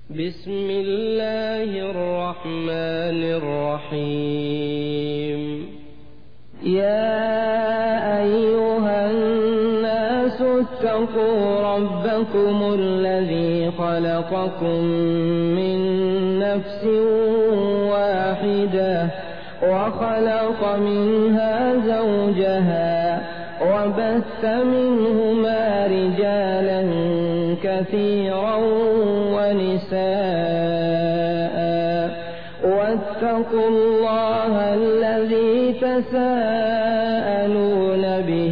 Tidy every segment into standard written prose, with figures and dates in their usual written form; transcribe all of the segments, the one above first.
بسم الله الرحمن الرحيم. يا أيها الناس اتقوا ربكم الذي خلقكم من نفس واحدة وخلق منها زوجها وبث منهما رجالا كثيرا ونساء واتقوا الله الذي تساءلون به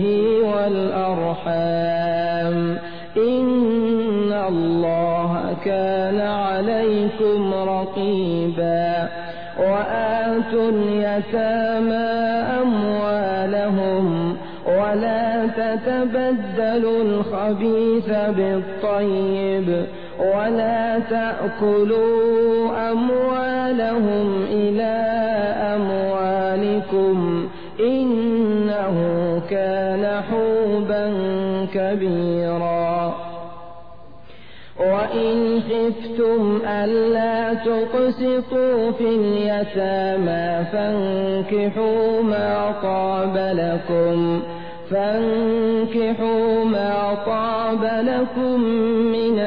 والأرحام إن الله كان عليكم رقيبا. وآتوا اليتامى أموالهم ولا تتبدلوا الخبيث بالطيب ولا تأكلوا أموالهم إلى أموالكم إنه كان حوبا كبيرا. وإن خفتم ألا تقسطوا في اليتامى فانكحوا ما طاب لكم من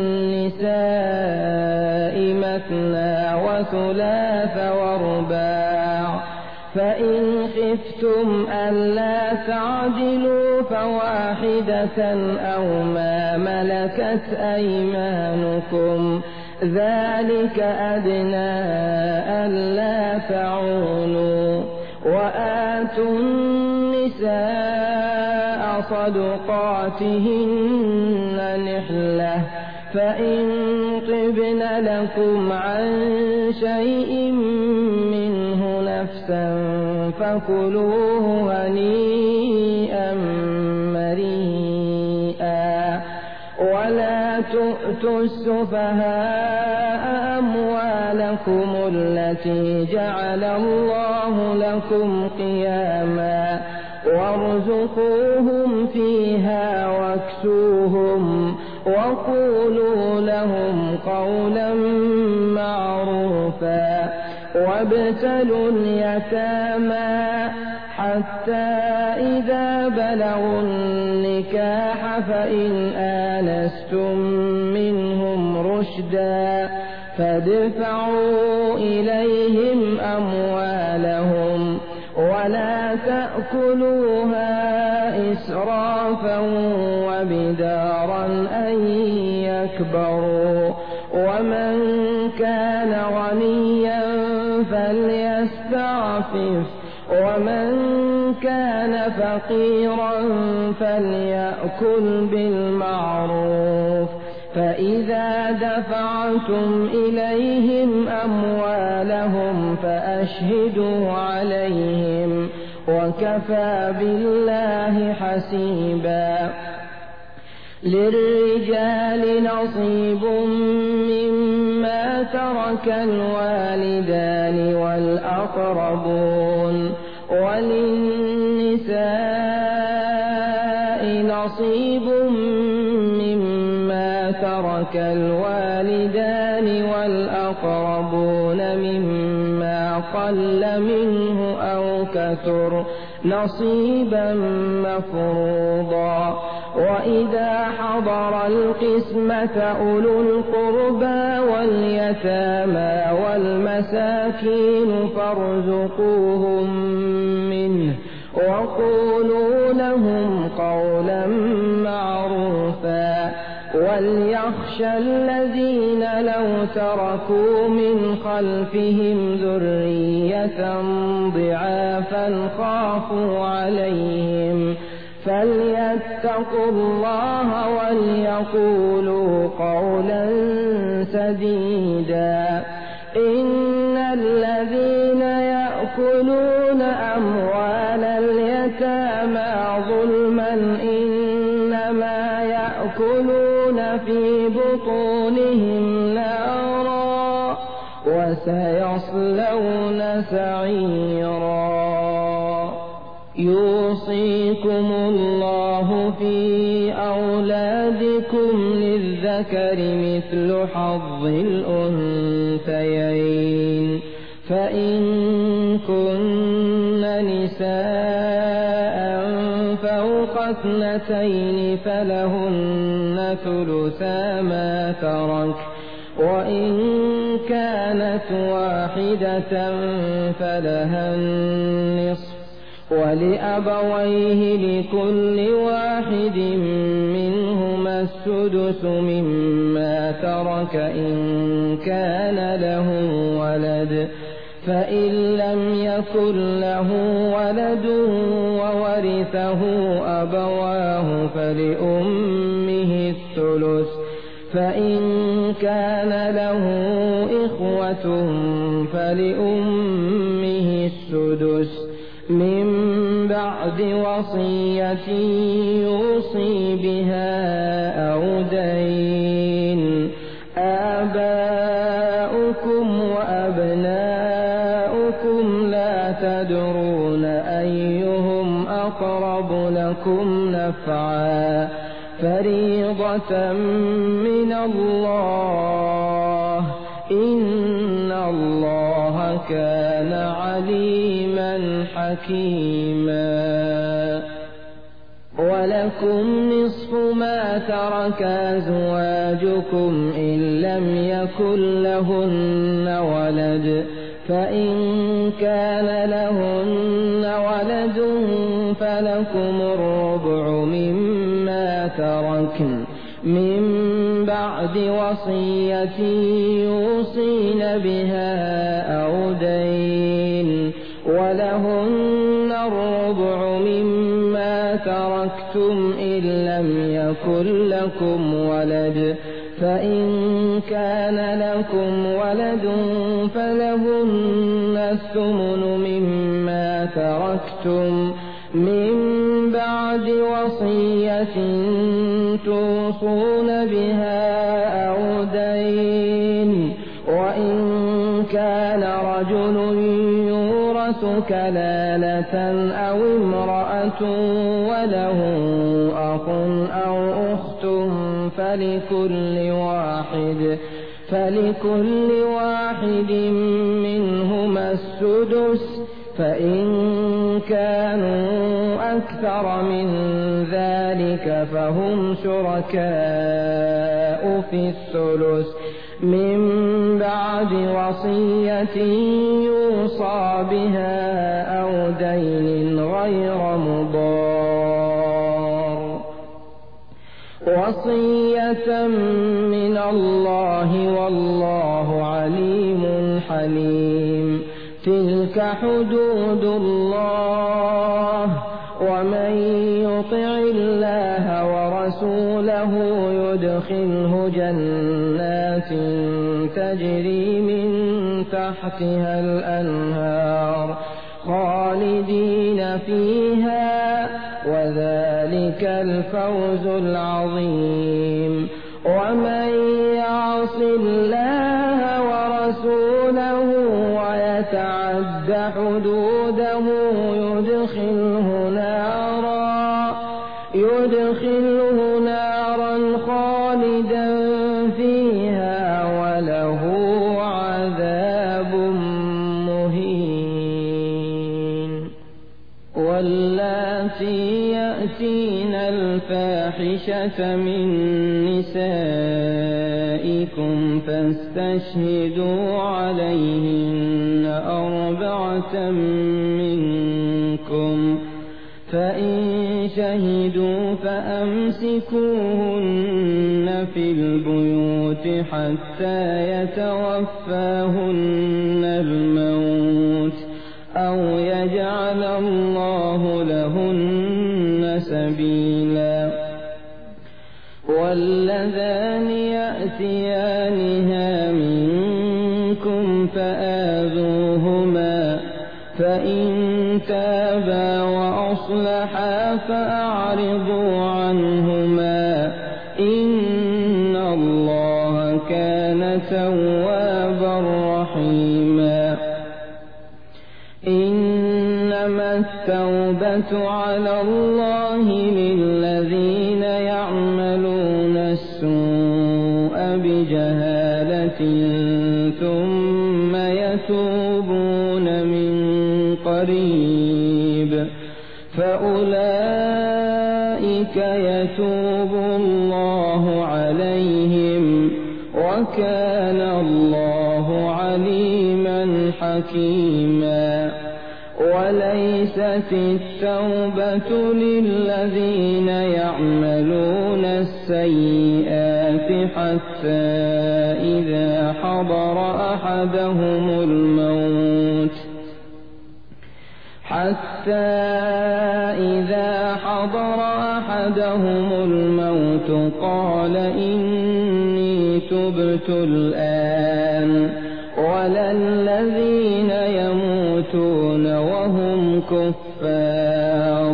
النساء مثنى وثلاث ورباع. فإن خفتم ألا تعدلوا فواحدة أو ما ملكت أيمانكم ذلك أدنى ألا تعولوا. وآتوا النساء صدقاتهن نحلة فإن طبن لكم عن شيء منه نفسا فكلوه هنيئا مريئا. ولا تؤتوا السفهاء أموالكم التي جعل الله لكم قياما وارزقوهم فيها واكسوهم وقولوا لهم قولا معروفا. وابتلوا اليتامى حتى إذا بلغوا النكاح فإن آنستم منهم رشدا فادفعوا إليهم أموالهم ولا تأكلوها إسرافا وبدارا أن يكبروا. ومن كان غنيا فليستعفف ومن كان فقيرا فليأكل بالمعروف. فإذا دفعتم إليهم أموالهم فأشهدوا عليهم وكفى بالله حسيبا. للرجال نصيب مما ترك الوالدان والأقربون وللنساء نصيب مما ترك الوالدان والأقربون مما قل منه أو كثر نصيبا مفروضا. وإذا حضر القسمة أولو القربى واليتامى والمساكين فارزقوهم منه وقولوا لهم قولا معروفا. وليخشى الذين لو تركوا من خلفهم ذرية ضعافا خافوا عليهم فليتقوا الله وليقولوا قولا سديدا. إن الذين يأكلون أموال اليتامى ظلما إنما يأكلون في بطونهم نارا وسيصلون سعيرا. يوصيكم الله في أولادكم أزواجكم للذكر مثل حظ الأنثيين فإن كن نساء فوق 2 فلهن ثلثا ما ترك وإن كانت واحدة فلها النصف ولأبويه لكل واحد منهما السدس مما ترك إن كان له ولد فإن لم يكن له ولد وورثه أبواه فلأمه الثلث فإن كان له إخوة فلأمه السدس من بعد وصية يوصي بها أو دين آباؤكم وأبناؤكم لا تدرون أيهم أقرب لكم نفعا فريضة من الله إن الله كان عليما حكيما ولكم نصف ما ترك أزواجكم إن لم يكن لهن ولد فإن كان لهن ولد فلكم الربع مما تركن من بعد وصية يوصين بها أو دين ولهن الربع مما تركتم إن لم يكن لكم ولد فإن كان لكم ولد فلهن الثمن مما تركتم من بعد وصية توصون بها أو دين وإن كان رجل يورث كلالة أو امرأة وله أخ أو أخت فلكل واحد منهما السدس فإن كانوا أكثر من ذلك فهم شركاء في الثلث من بعد وصية يوصى بها أو دين غير مضار وصية من الله والله عليم حليم تلك حدود الله ومن يطع الله ورسوله يدخله جنات تجري من تحتها الأنهار خالدين فيها وذلك الفوز العظيم ومن يعص الله ورسوله ويتعد حدوده يدخله نارا خالدا فيها وله عذاب مهين واللاتي يأتين الفاحشة من نسائكم فاستشهدوا عليهن 4 منكم فإن شهدوا فأمسكوهن في البيوت حتى يتوفاهن الموت أو يجعل الله لهن سبيلا واللذان يأتيانها منكم فآذوهما فإن تابا وأصلحا فأعرضوا عنهما إن الله كان توابا رحيما إنما التوبة على الله للذين يعملون ثم يتوبون من قريب فأولئك يتوب الله عليهم وكان الله عليما حكيما. وليست التوبة للذين يعملون السيئات حتى إذا حضر أحدهم الموت قال إني تبت الآن ولا الذين يموتون وهم كفار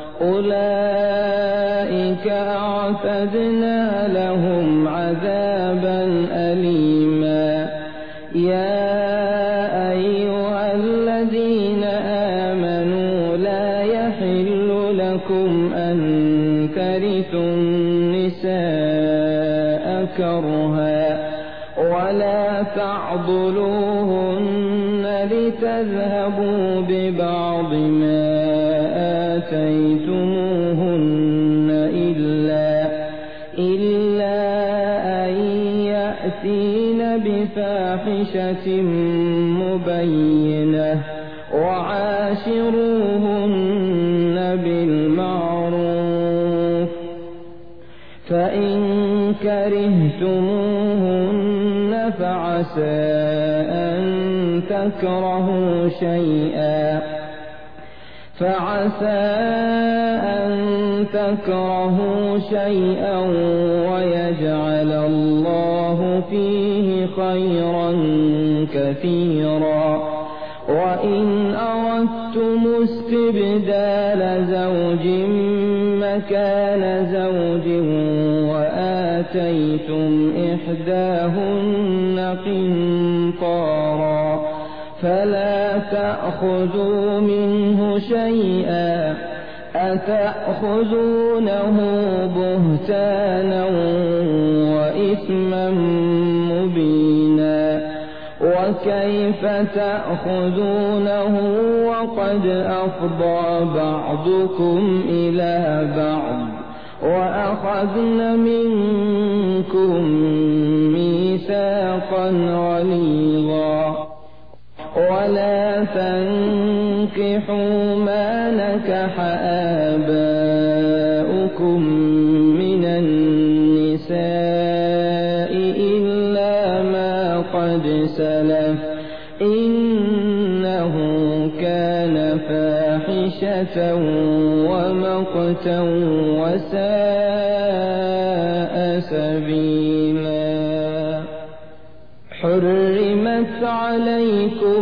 أولئك أعتدنا لهم عذابا أليما. يا أيها الذين آمنوا لا يحل لكم أن ترثوا النساء كرها ولا تعضلوهن لتذهبوا ببعض ما آتيتموهن إلا أن يأتين بفاحشة مبينة وعاشروهن بالمعروف فإن كرهتموهن فعسى أن تكرهوا شيئا ويجعل الله فيه خيرا كثيرا. وإن أردتم استبدال زوج مكان زوج وآتيتم إحداهن قنطارا فلا تأخذوا منه شيئا أتأخذونه بهتانا وإثما مبينا. وكيف تأخذونه وقد أفضى بعضكم إلى بعض وأخذن منكم ميثاقا غليظا. ولا تنكحوا ما نكح آباؤكم من النساء إلا ما قد سلف إنه كان فاحشة ومقتا وساء سبيلا. حرمت عليكم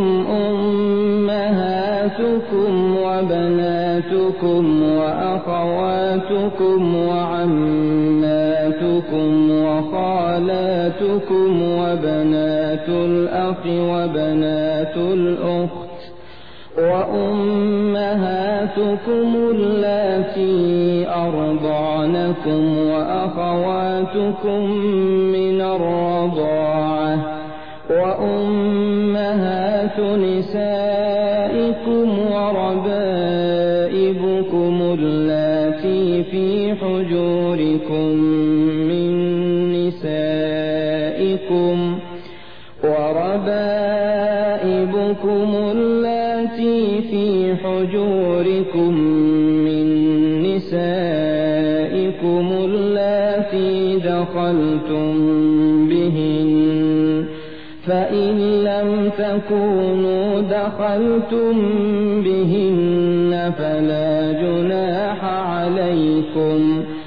أمهاتكم وبناتكم وأخواتكم وعماتكم وخالاتكم وبنات الأخ وبنات الأخت وأمهاتكم اللاتي أرضعنكم وأخواتكم من الرضاعة وأمهات نسائكم وربائبكم اللاتي في حجوركم من نسائكم اللاتي دخلتم بهن فإن لم تكونوا دخلتم بهن فلا جناح عليكم.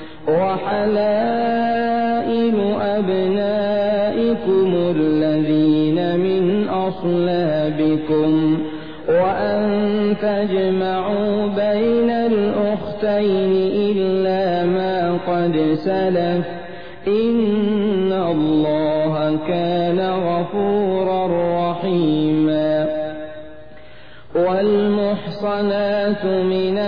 وحلائل أبنائكم الذين من أصلابكم وأن تجمعوا بين الأختين إلا ما قد سلف إن الله كان غفورا رحيما. والمحصنات من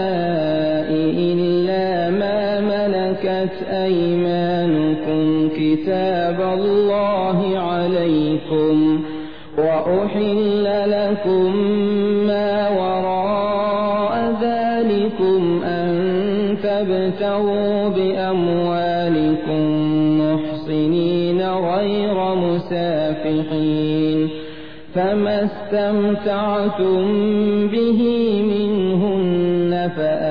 النساء إلا ما ملكت أيمانكم كتاب الله عليكم وأحل لكم ما وراء ذلكم أن تبتغوا بأموالكم محصنين غير مسافحين فما استمتعتم به منهن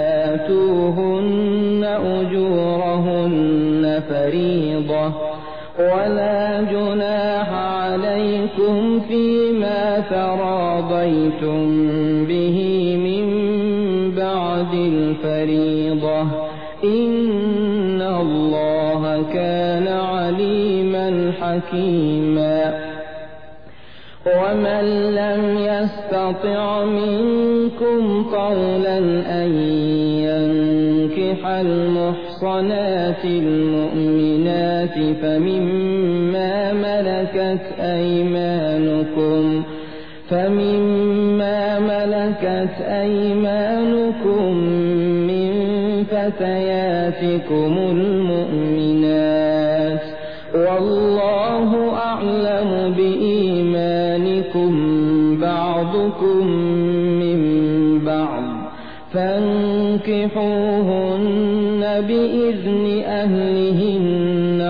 فآتوهن أجورهن فريضة ولا جناح عليكم فيما تراضيتم به من بعد الفريضة إن الله كان عليما حكيما ومن لم يستطع منكم طولا أن ينكح المحصنات المؤمنات فمما ملكت أيمانكم من فتياتكم المؤمنات والله أعلم بإيمانكم بعضكم من بعض فانكحوهن بإذن أهلهن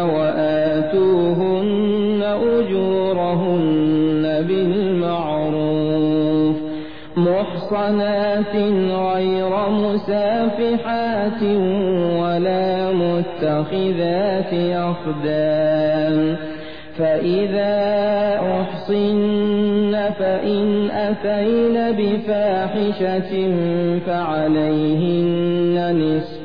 وآتوهن أجورهن بالمعروف محصنات غير مسافحات ولا متخذات أخدان فإذا أحصن فإن أتين بفاحشة فعليهن نصف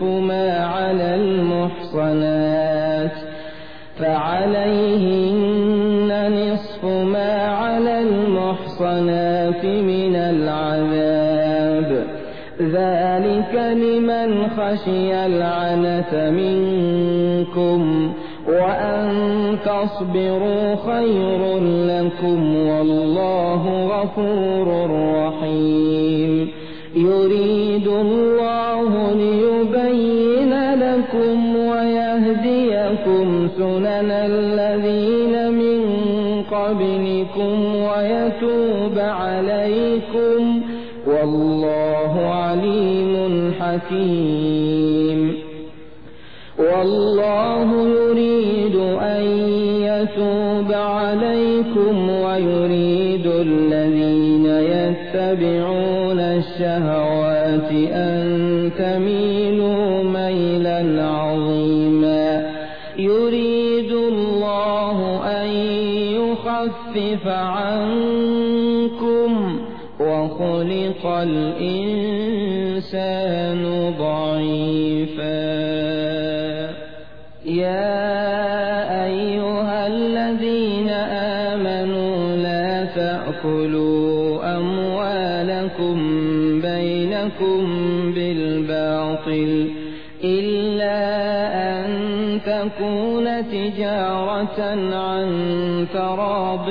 ما على المحصنات من العذاب ذلك لمن خشي العنة منكم وأن تصبروا خير لكم والله غفور رحيم يريد الله ليبين لكم ويهديكم سنن الذين من قبلكم ويتوب عليكم والله عليم حكيم والله يريد أن يتوب عليكم ويريد الذين يتبعون الشهوات أن تميلوا ميلا عظيما يريد الله أن يخفف عنكم وخلق الإنسان ضعيفا يا أيها الذين آمنوا لا تأكلوا أموالكم بينكم بالباطل إلا أن تكون تجارة عن تراض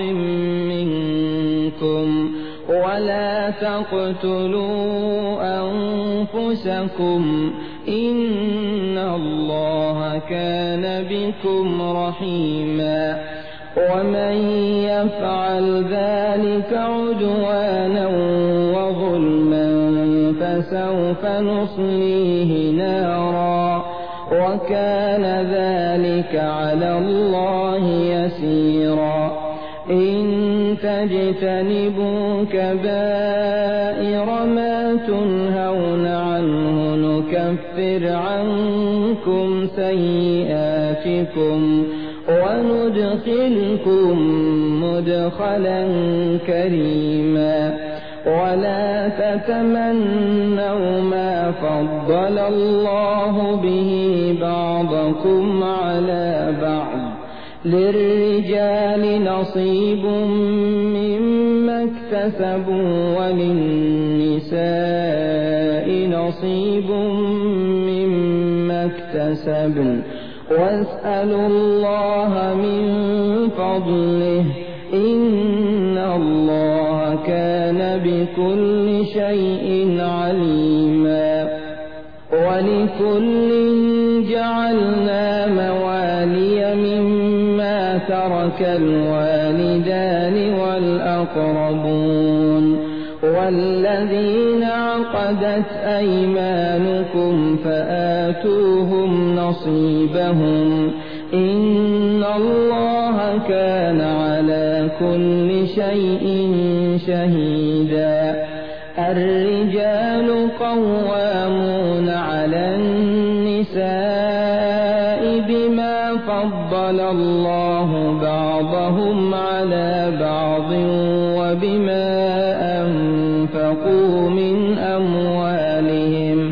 منكم ولا تقتلوا أنفسكم إن الله كان بكم رحيما ومن يفعل ذلك عدوانا وظلما فسوف نصليه نارا وكان ذلك على الله يسيرا إن تجتنبوا كبائر ما تنهون عنه نكفر عنكم سيئاتكم وندخلكم مدخلا كريما ولا تتمنوا ما فضل الله به بعضكم على بعض للرجال نصيب مما اكتسبوا وللنساء نصيب مما اكتسبن واسألوا الله من فضله إن الله كان بكل شيء عليما ولكل جعلنا موالي مما اشترك الوالدان والأقربون والذين عقدت أيمانكم فآتوهم نصيبهم إن الله كان على كل شيء شهيدا. الرجال قوامون على النساء بما فضل الله بعضهم على بعض وبما أنفقوا من أموالهم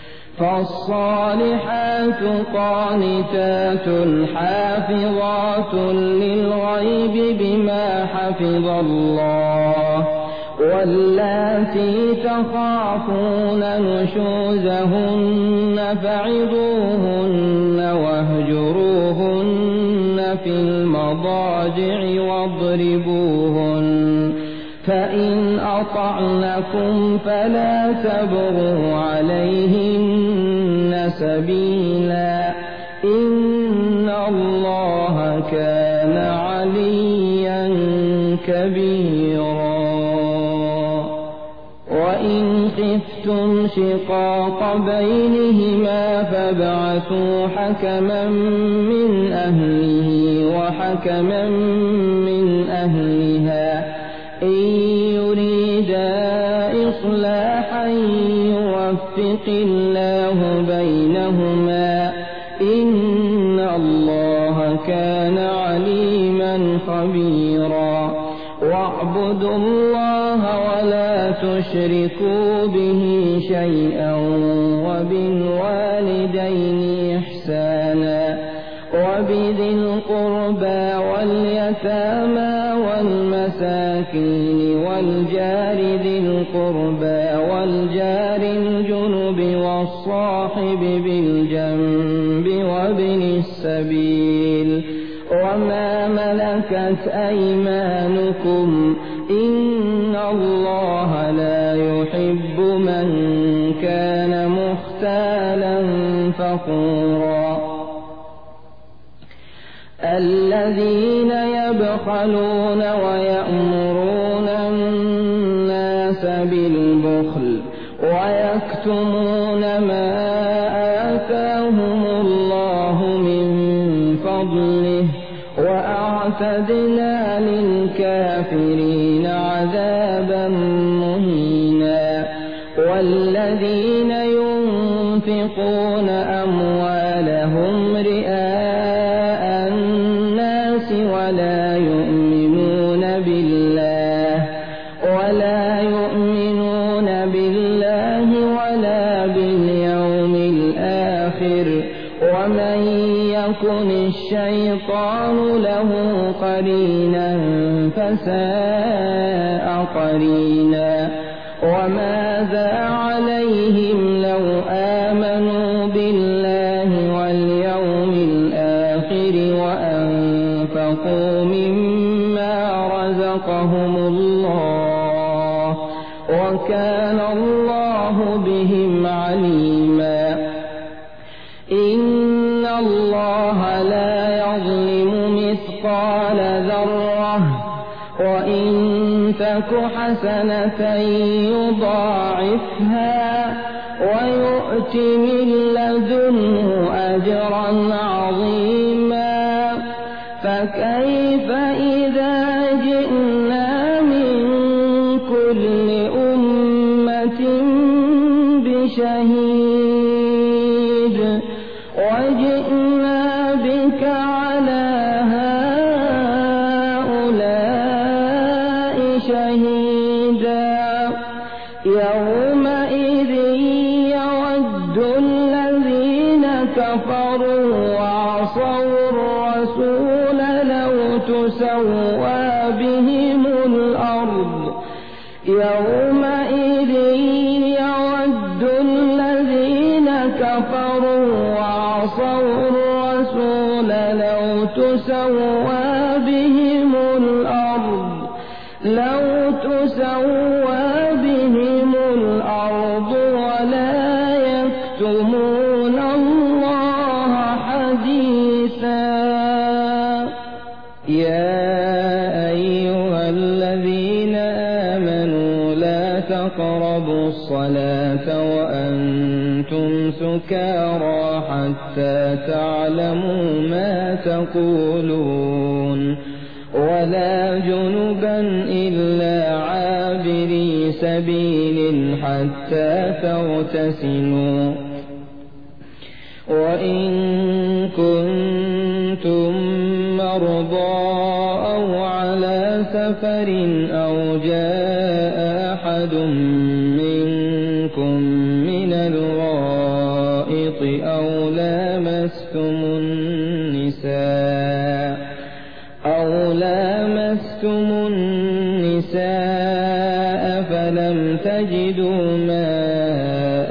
فالصالحات قانتات حافظات للغيب بما حفظ الله واللاتي تخافون نشوزهن فعظوهن واهجروهن في المضاجع واضربوهن فإن أطعنكم فلا تبغوا عليهن سبيلا إن الله كان عليا كبيرا. وإن خفتم شقاق بينهما فابعثوا حكما من أهله وحكما من أهلها إن يريدا إصلاحا يوفق الله بينهما إن الله كان عليما خبيرا. واعبدوا الله ولا تشركوا به شيئا وبالوالدين إحسانا وبذي القربى واليتامى والمساكين والجار ذي القربى والجار الجنب والصاحب بالجنب وابن السبيل وما ملكت أيمانكم إن الله لا يحب من كان مختالا فخورا. الذين يبخلون ويأمرون الناس بالبخل ويكتمون ما آتاهم الله من فضله وأعتدنا للكافرين عذابا مهينا. والذين ينفقون أموالهم رئاء الناس ولا يؤمنون بالله ولا باليوم الآخر ومن يكن الشيطان له قرينا فساء قرينا. وماذا عليهم لو آمنوا بالله واليوم الآخر وأنفقوا مما رزقهم الله وكان الله بهم عليما. إن الله لا يظلم مثقال ذرة وإن تك حسنة يضاعفها ويؤت من لدنه أجرا عظيما. فكيف إذا جئنا من كل أمة بشهيد وجئنا بك على هؤلاء شهيدا. يومئذ يود الذين كفروا وعصوا الرسول لو تسوى بهم الأرض. يومئذ يود الذين كفروا وعصوا الرسول لو تسوى بهم الأرض ولا يكتمون الله حديثا. أيها الذين آمنوا لا تقربوا الصلاة وأنتم سكارى حتى تعلموا ما تقولون ولا جنبا إلا عابري سبيل حتى تغتسلوا وإن كنتم مرضى أو على سفر أو جاء أحد منكم من الغائط أو لامستم النساء فلم تجدوا ماء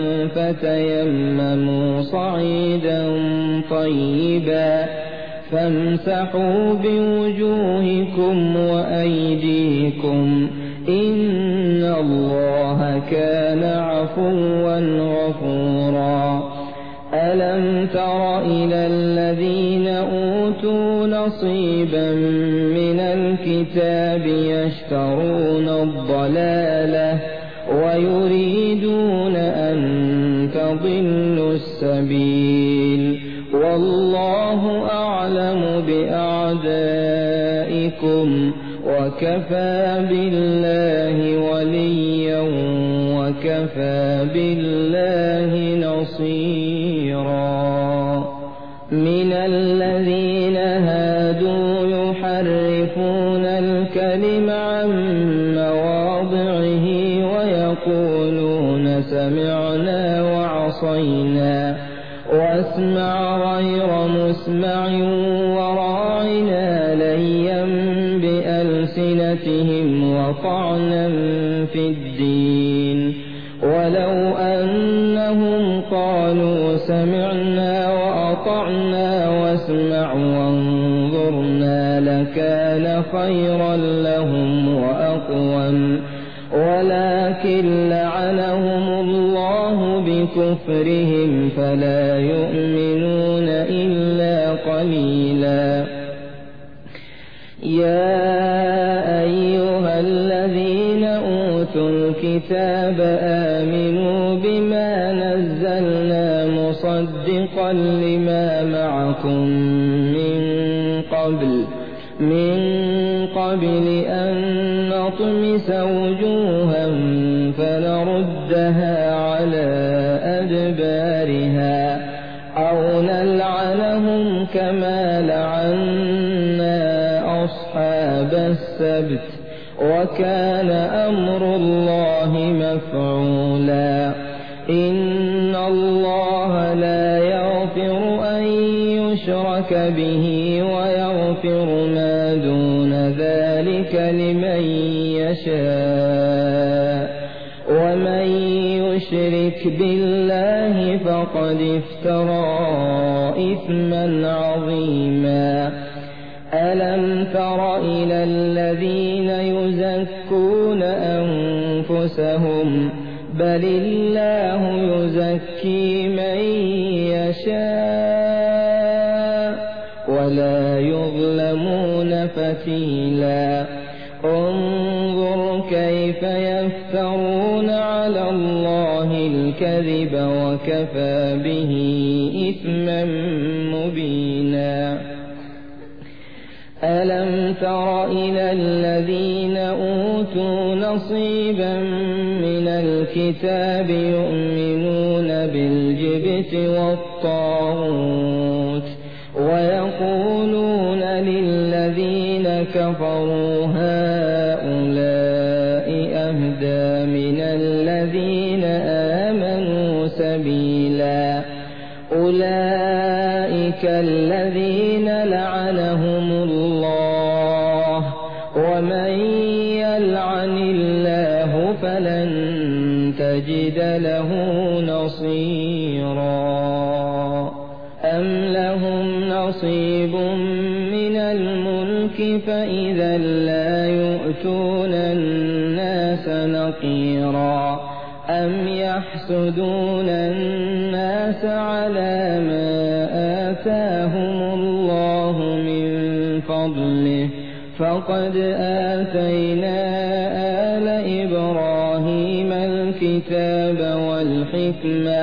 فتيمموا صعيدا طيبا فامسحوا بوجوهكم وأيديكم إن الله كان عفوا غفورا ألم تر إلى الذين أوتوا نصيبا من الكتاب يشترون الضلالة ويريدون أن تضلوا السبيل والله أعلم بأعدائكم وكفى بالله وليا وكفى بالله نصيرا من الذين هادوا يحرفون الكلم عن مواضعه ويقولون سمعنا وعصينا واسمع غير مسمع وراعنا ليا بألسنتهم وطعنا في الدين ولو أنهم قالوا سمعنا وأطعنا واسمع وانظرنا لكان خيرا لهم وأقوم ولكن لعنهم الله بكفرهم فلا يؤمنون إلا قليلا يا أيها الذين أوتوا الكتاب آمنوا بما نزلنا مصدقا لما معكم من قبل أن نطمس وجوها فنردها على أدبارها أو نلعنهم كما لعنا أصحاب السبت وكان أمر الله مفعولا إن الله لا يغفر أن يشرك به ويغفر ما دون ذلك لمن يشاء ومن يشرك بالله فقد افترى إثما عظيما ألم تر إلى الذين يزكون أنفسهم بل الله يزكي من يشاء ولا يظلمون فتيلا انظر كيف يفترون على الله الكذب وكفى به إثما مبينا ألم تر إلى الذين أوتوا نصيبا من الكتاب يؤمنون بالجبت والطاغوت ويقولون للذين كفروا هؤلاء أهدى من الذين آمنوا سبيلا أولئك الذين لعنهم الله ومن يلعن الله فلن تجد له نصيرا أم لهم نصيب من الملك فإذا لا يؤتون الناس نقيرا أم يحسدون الناس على ما آتاهم الله من فضله فضله فقد آتينا آل إبراهيم الكتاب والحكمة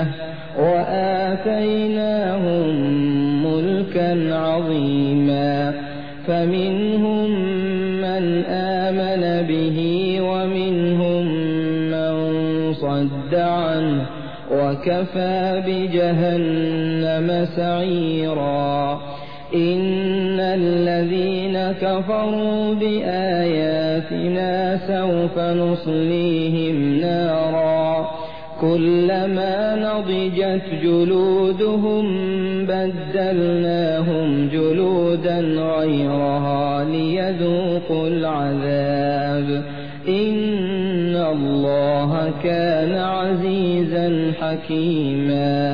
وآتيناهم ملكا عظيما فمنهم من آمن به ومنهم من صد عنه وكفى بجهنم سعيرا إن الذين كفروا بآياتنا سوف نصليهم نارا كلما نضجت جلودهم بدلناهم جلودا غيرها ليذوقوا العذاب إن الله كان عزيزا حكيما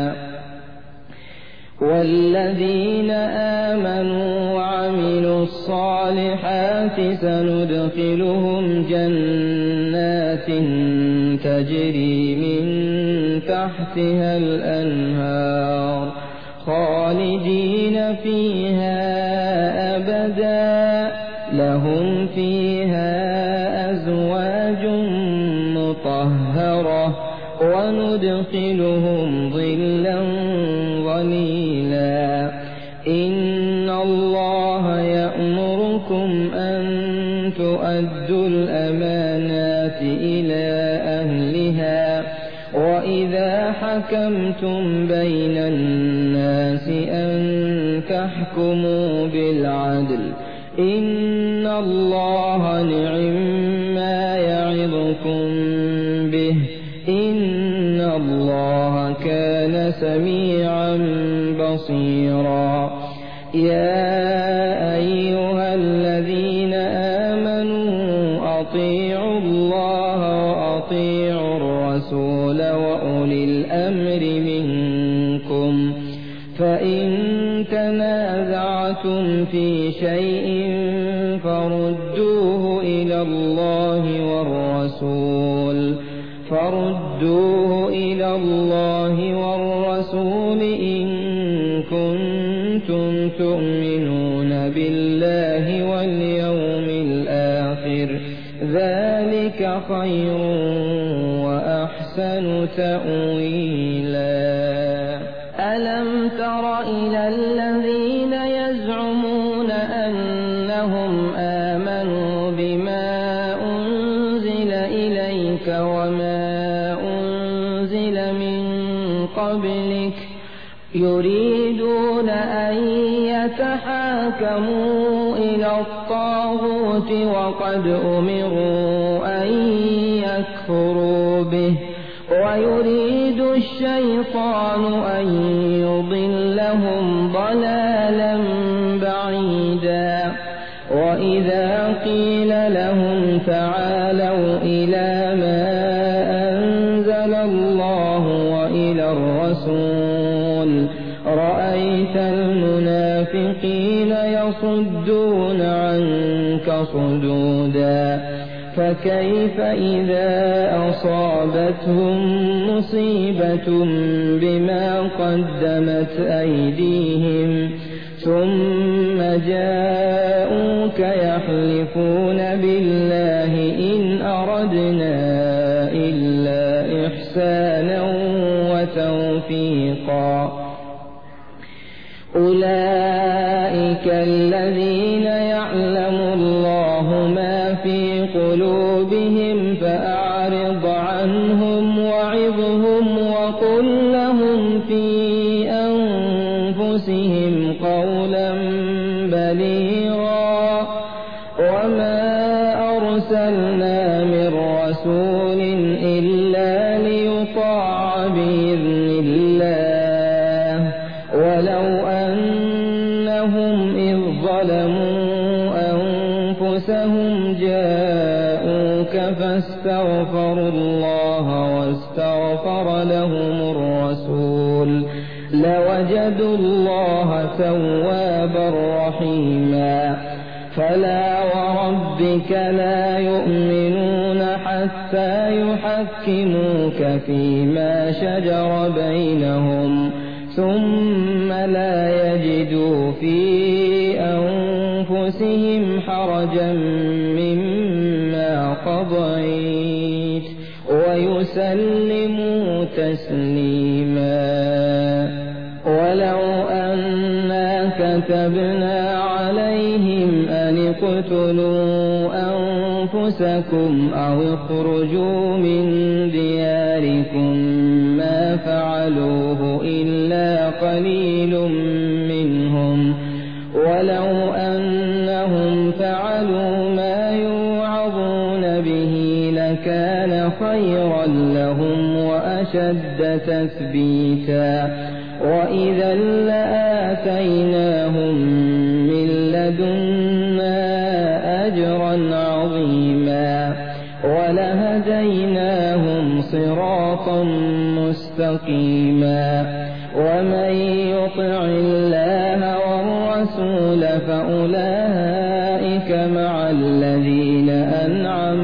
والذين آمنوا وعملوا الصالحات سندخلهم جنات تجري من تحتها الأنهار خالدين فيها أبدا لهم فيها أزواج مطهرة وندخلهم ظلا ظليلا إن الله يأمركم أن تؤدوا الأمانات إلى أهلها وإذا حكمتم بين الناس أن تحكموا بالعدل إن الله نعم-ما يعظكم به إن الله كان سميعا بصيرا يا أيها الذين آمنوا أطيعوا الله وأطيعوا الرسول وأولي الأمر منكم فإن تنازعتم في شيء فردوه إلى الله والرسول إن كنتم تؤمنون بالله واليوم الآخر ذلك خير وأحسن تأويلا ألم تر إلى الذين يزعمون أنهم آمنوا بما أنزل إليك وما أنزل من قبلك يريدون أن يتحاكموا إلى الطاغوت وقد أمروا أن يكفروا به ويريد الشيطان أن يضلهم ضلالا بعيدا وإذا قيل لهم تعالوا إلى ما أنزل الله وإلى الرسول رأيت المنافقين يصدون عنك صدودا فكيف إذا أصابتهم مصيبة بما قدمت أيديهم ثم جاءوك يحلفون بالله إن أردنا إلا إحسانا وتوفيقا أولئك الذين يعلم الله ما في قلوبهم فأعرض عنهم وعظهم وقل لهم في أنفسهم قولا بليغا وما أرسلنا من رسول إلا ليطاع بإذن الله ولو أنهم إذ ظلموا أنفسهم جاءوك فاستغفروا الله واستغفر لهم الرسول لوجدوا الله توابا رحيما فلا وربك لا يؤمنون حتى يحكموك فيما شجر بينهم ثم لا يجدوا في أنفسهم أنفسهم حرجا مما قضيت ويسلموا تسليما. ولو أنا كتبنا عليهم أن اقتلوا أنفسكم أو اخرجوا من دياركم ما فعلوه إلا قليل منهم، ولو أنهم فعلوا ما يوعظون به لكان خيرا لهم وأشد تثبيتا، وإذا لآتيناهم من لدنا أجرا عظيما ولهديناهم صراطا مستقيما. ومن يطع الله والرسول فأولئك مع الذين أنعم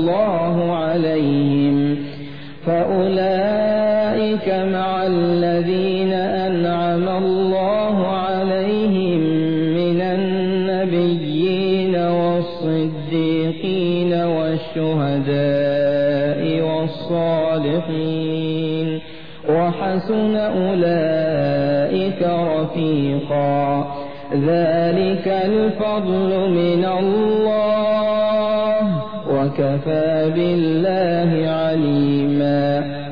الله عليهم من النبيين والصديقين والشهداء والصالحين وحسن أولئك رفيقا. ذلك الفضل من الله وكفى بالله عليما.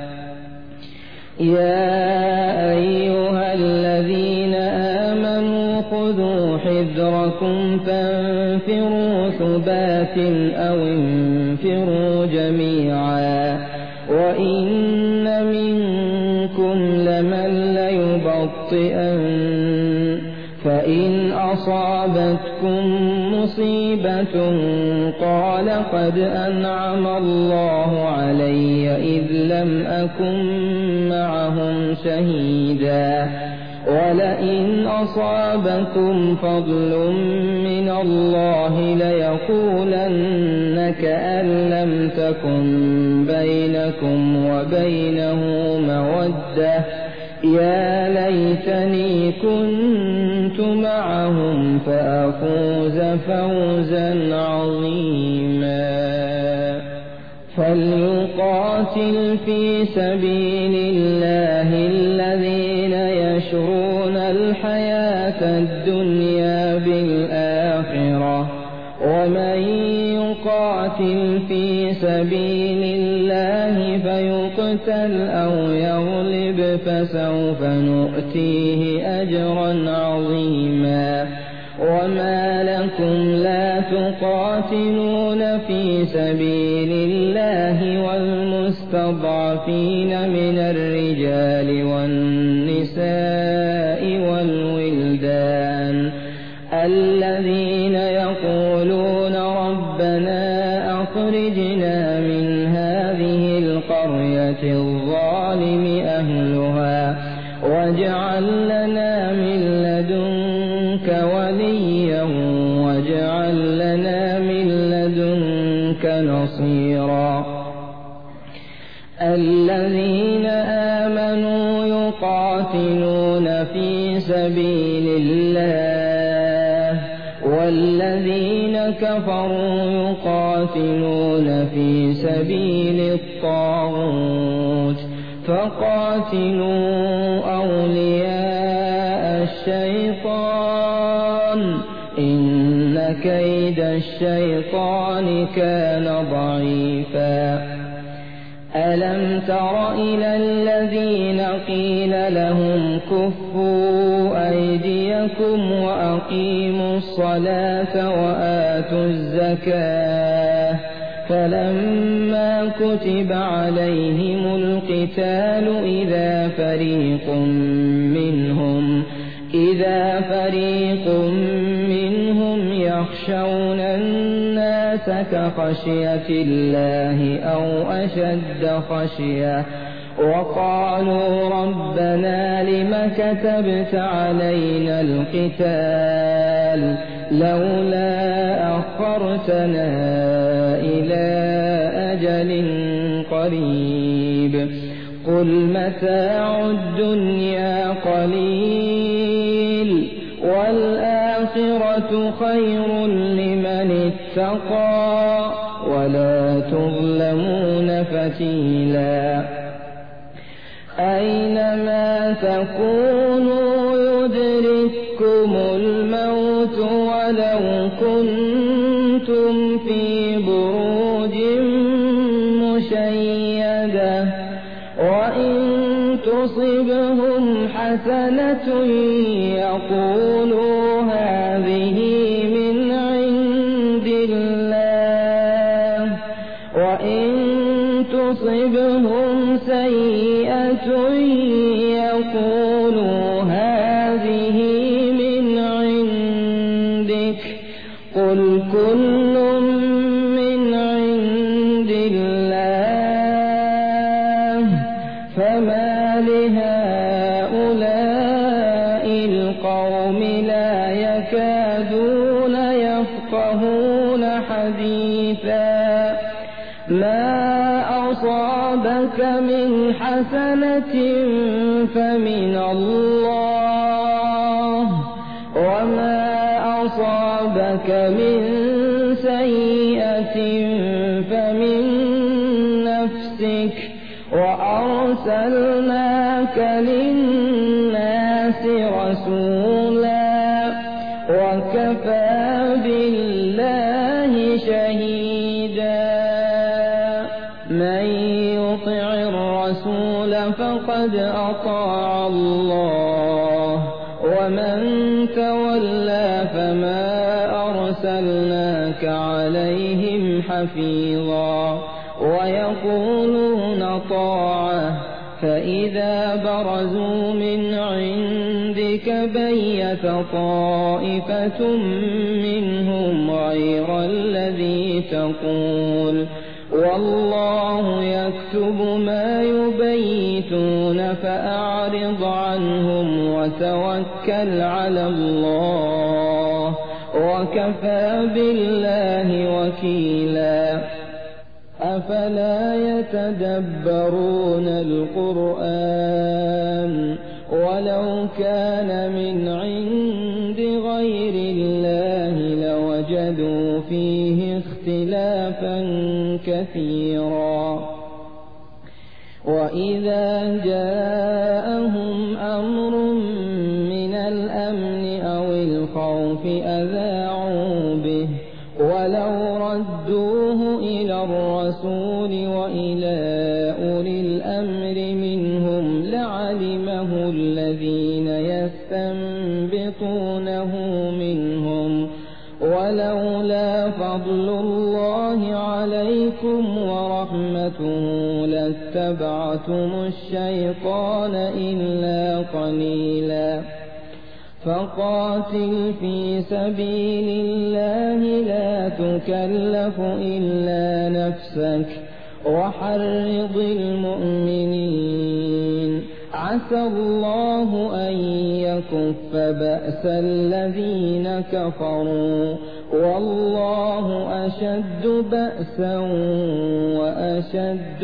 يا أيها الذين آمنوا خذوا حذركم فانفروا ثبات أو انفروا جميعا. وإن منكم لمن ليبطئن فإن أصابتكم مصيبة قال قد أنعم الله علي إذ لم أكن معهم شهيدا. ولئن أصابكم فضل من الله ليقولن كأن لم تكن بينكم وبينه مودة يا ليتني كنت معهم فأفوز فوزا عظيما. فليقاتل في سبيل الله الذين يشرون الحياة الدنيا بالآخرة، ومن يقاتل في سبيل الله فيقتل أو يغلب فسوف نؤتيه أجرا عظيما. وما لكم لا تقاتلون في سبيل الله والمستضعفين من الرجال والنساء والولدان الذين يقولون ربنا أخرجنا من هذه القرية الظالم أهلها واجعل لنا من لدنك وليا واجعل لنا من لدنك نصيرا. الذين آمنوا يقاتلون في سبيل الله والذين كفروا يقاتلون في سبيل الطاغوت فقاتلوا أولياء الشيطان إن كيد الشيطان كان ضعيفا. ألم تر إلى الذين قيل لهم كفوا أيديكم وأقيموا الصلاة وآتوا الزكاة فلما كتب عليهم القتال إذا فريق منهم يخشون الناس كخشية الله أو أشد خشية وقالوا ربنا لم كتبت علينا القتال لولا أخرتنا إلى أجل قريب قل متاع الدنيا قليل والآخرة خير اتقى ولا تظلمون فتيلا أينما تكونوا يدرككم الموت ولو كنتم في بروج مشيدة وإن تصبهم حسنة يقولوا هذه من عند الله وإن تصبهم سيئة يقولوا هذه من عندك قل كل من عند الله فما لهؤلاء القوم لا يكادون يفقهون حديثا ما أصابك من حسنة فمن الله وما أصابك من سيئة فمن نفسك وأرسلناك للناس رسولا وكفى بالله شهيدا من يطع الرسول فقد أطاع الله ومن تولى فما أرسلناك عليهم حفيظا ويقولون طاعة فإذا برزوا من عندك بيت طائفة منهم غير الذي تقول والله يكتب ما يبيتون فأعرض عنهم وتوكل على الله وكفى بالله وكيلا أفلا يتدبرون القرآن ولو كان من عند غير الله لوجدوا فيه اختلافا كثيرا وإذا جاءهم أمر من الأمن أو الخوف أذاعوا به ولو ردوه إلى الرسول وإلى أولي الأمر منهم لعلمه الذين يستنبطونه منهم ولولا فضل الله عليكم ورحمته لاتبعتم الشيطان إلا قليلا فقاتل في سبيل الله لا تكلف إلا نفسك وحرض المؤمنين عسى الله أن يكف بأس الذين كفروا والله أشد بأسا وأشد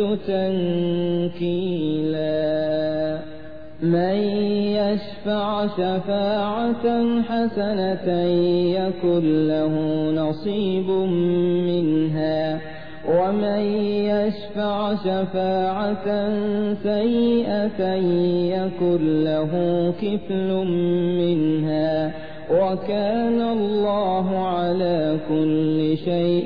تنكيلا من يشفع شفاعة حسنة يكن له نصيب منها ومن يشفع شفاعة سيئة يكن له كفل منها وكان الله على كل شيء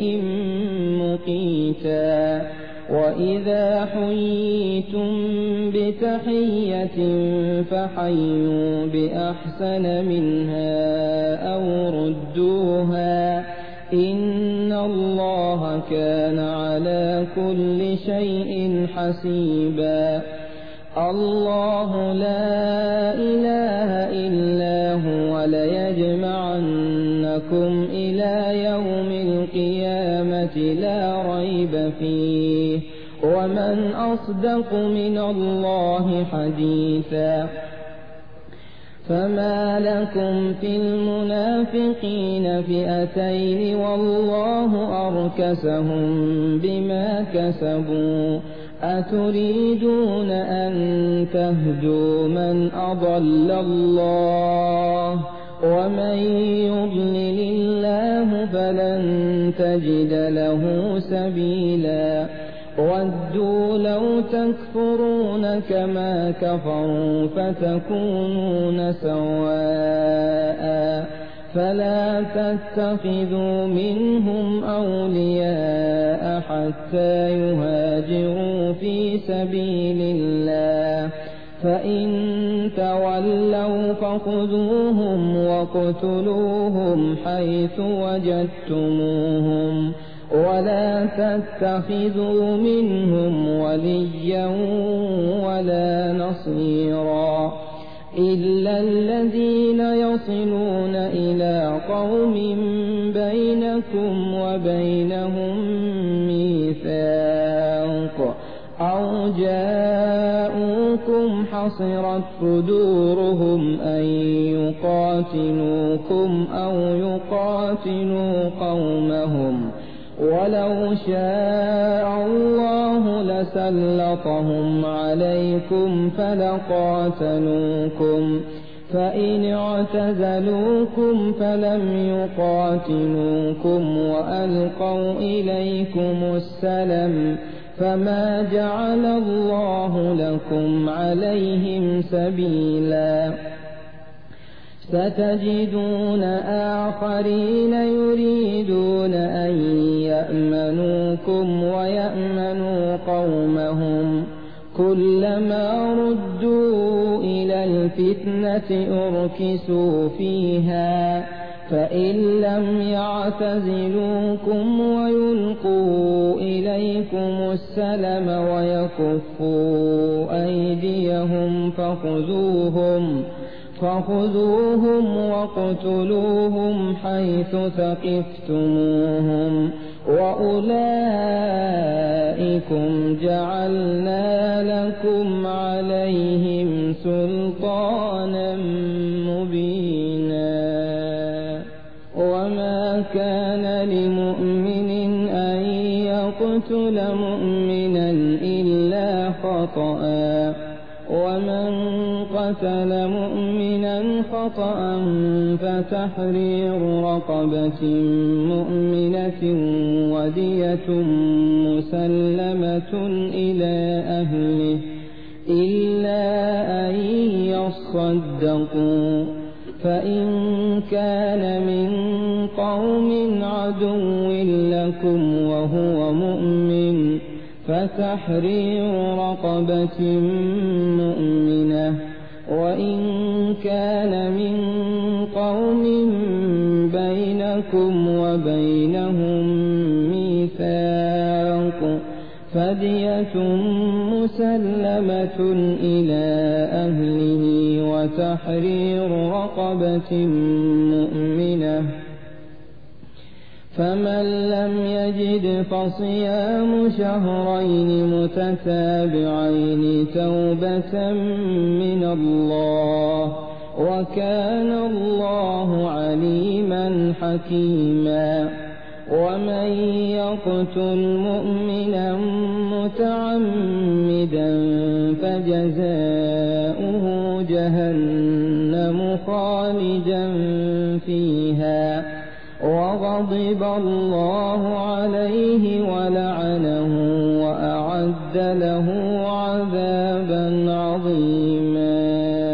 مقيتا وإذا حييتم بتحية فحيوا بأحسن منها أو ردوها إن الله كان على كل شيء حسيبا الله لا إله إلا هو ليجمعنكم إلى يوم القيامة لا ريب فيه ومن أصدق من الله حديثا فما لكم في المنافقين فئتين والله أركسهم بما كسبوا أتريدون أن تهدوا من أضل الله ومن يضلل الله فلن تجد له سبيلا ودوا لو تكفرون كما كفروا فتكونون سواء فلا تتخذوا منهم أولياء حتى يهاجروا في سبيل الله فإن تولوا فخذوهم وَاقْتُلُوهُمْ حيث وجدتموهم ولا تتخذوا منهم وليا ولا نصيرا إلا الذين يصلون إلى قوم بينكم وبينهم ميثاق أو جاءوكم حصرت صدورهم أن يقاتلوكم أو يقاتلوا قومهم ولو شاء الله لسلطهم عليكم فلقاتلوكم فإن اعتزلوكم فلم يقاتلوكم وألقوا إليكم السلم فما جعل الله لكم عليهم سبيلا ستجدون آخرين يريدون أن يأمنوكم ويأمنوا قومهم كلما ردوا إلى الفتنة أركسوا فيها فإن لم يعتزلوكم ويلقوا إليكم السلم ويكفوا أيديهم فخذوهم واقتلوهم حيث ثقفتموهم وأولئكم جعلنا لكم عليهم سلطانا مبينا وما كان لمؤمن أن يقتل مؤمنا إلا خطأ ومن قتل مؤمنا خطأ فتحرير رقبة مؤمنة ودية مسلمة إلى أهله إلا أن يصدقوا فإن كان من قوم عدو لكم وهو مؤمن فتحرير رقبة مؤمنة وإن كان من قوم بينكم وبينهم ميثاق فدية مسلمة إلى أهله وتحرير رقبة مؤمنة فمن لم يجد فصيام شهرين متتابعين توبة من الله وكان الله عليما حكيما ومن يقتل مؤمنا متعمدا فجزاؤه جهنم خالدا فيها وغضب الله عليه ولعنه وأعد له عذابا عظيما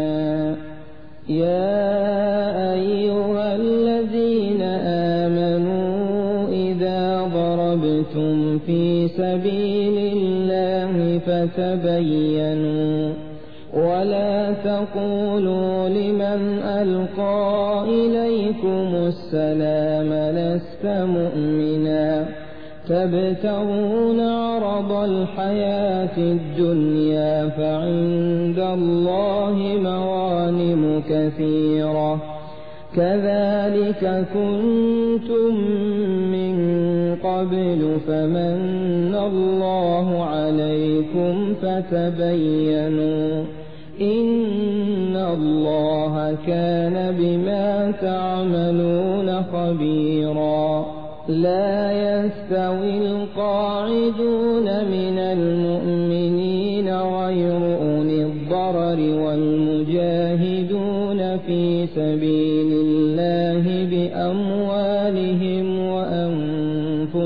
يا أيها الذين آمنوا إذا ضربتم في سبيل الله فتبينوا ولا تقولوا لمن ألقى إليكم السلام لست مؤمنا تبتغون عرض الحياة الدنيا فعند الله مغانم كثيرة كذلك كنتم من قبل فمن الله عليكم فتبينوا إن الله كان بما تعملون خبيرا لا يستوي القاعدون من المؤمنين غير أولي الضرر والمجاهدون في سبيل الله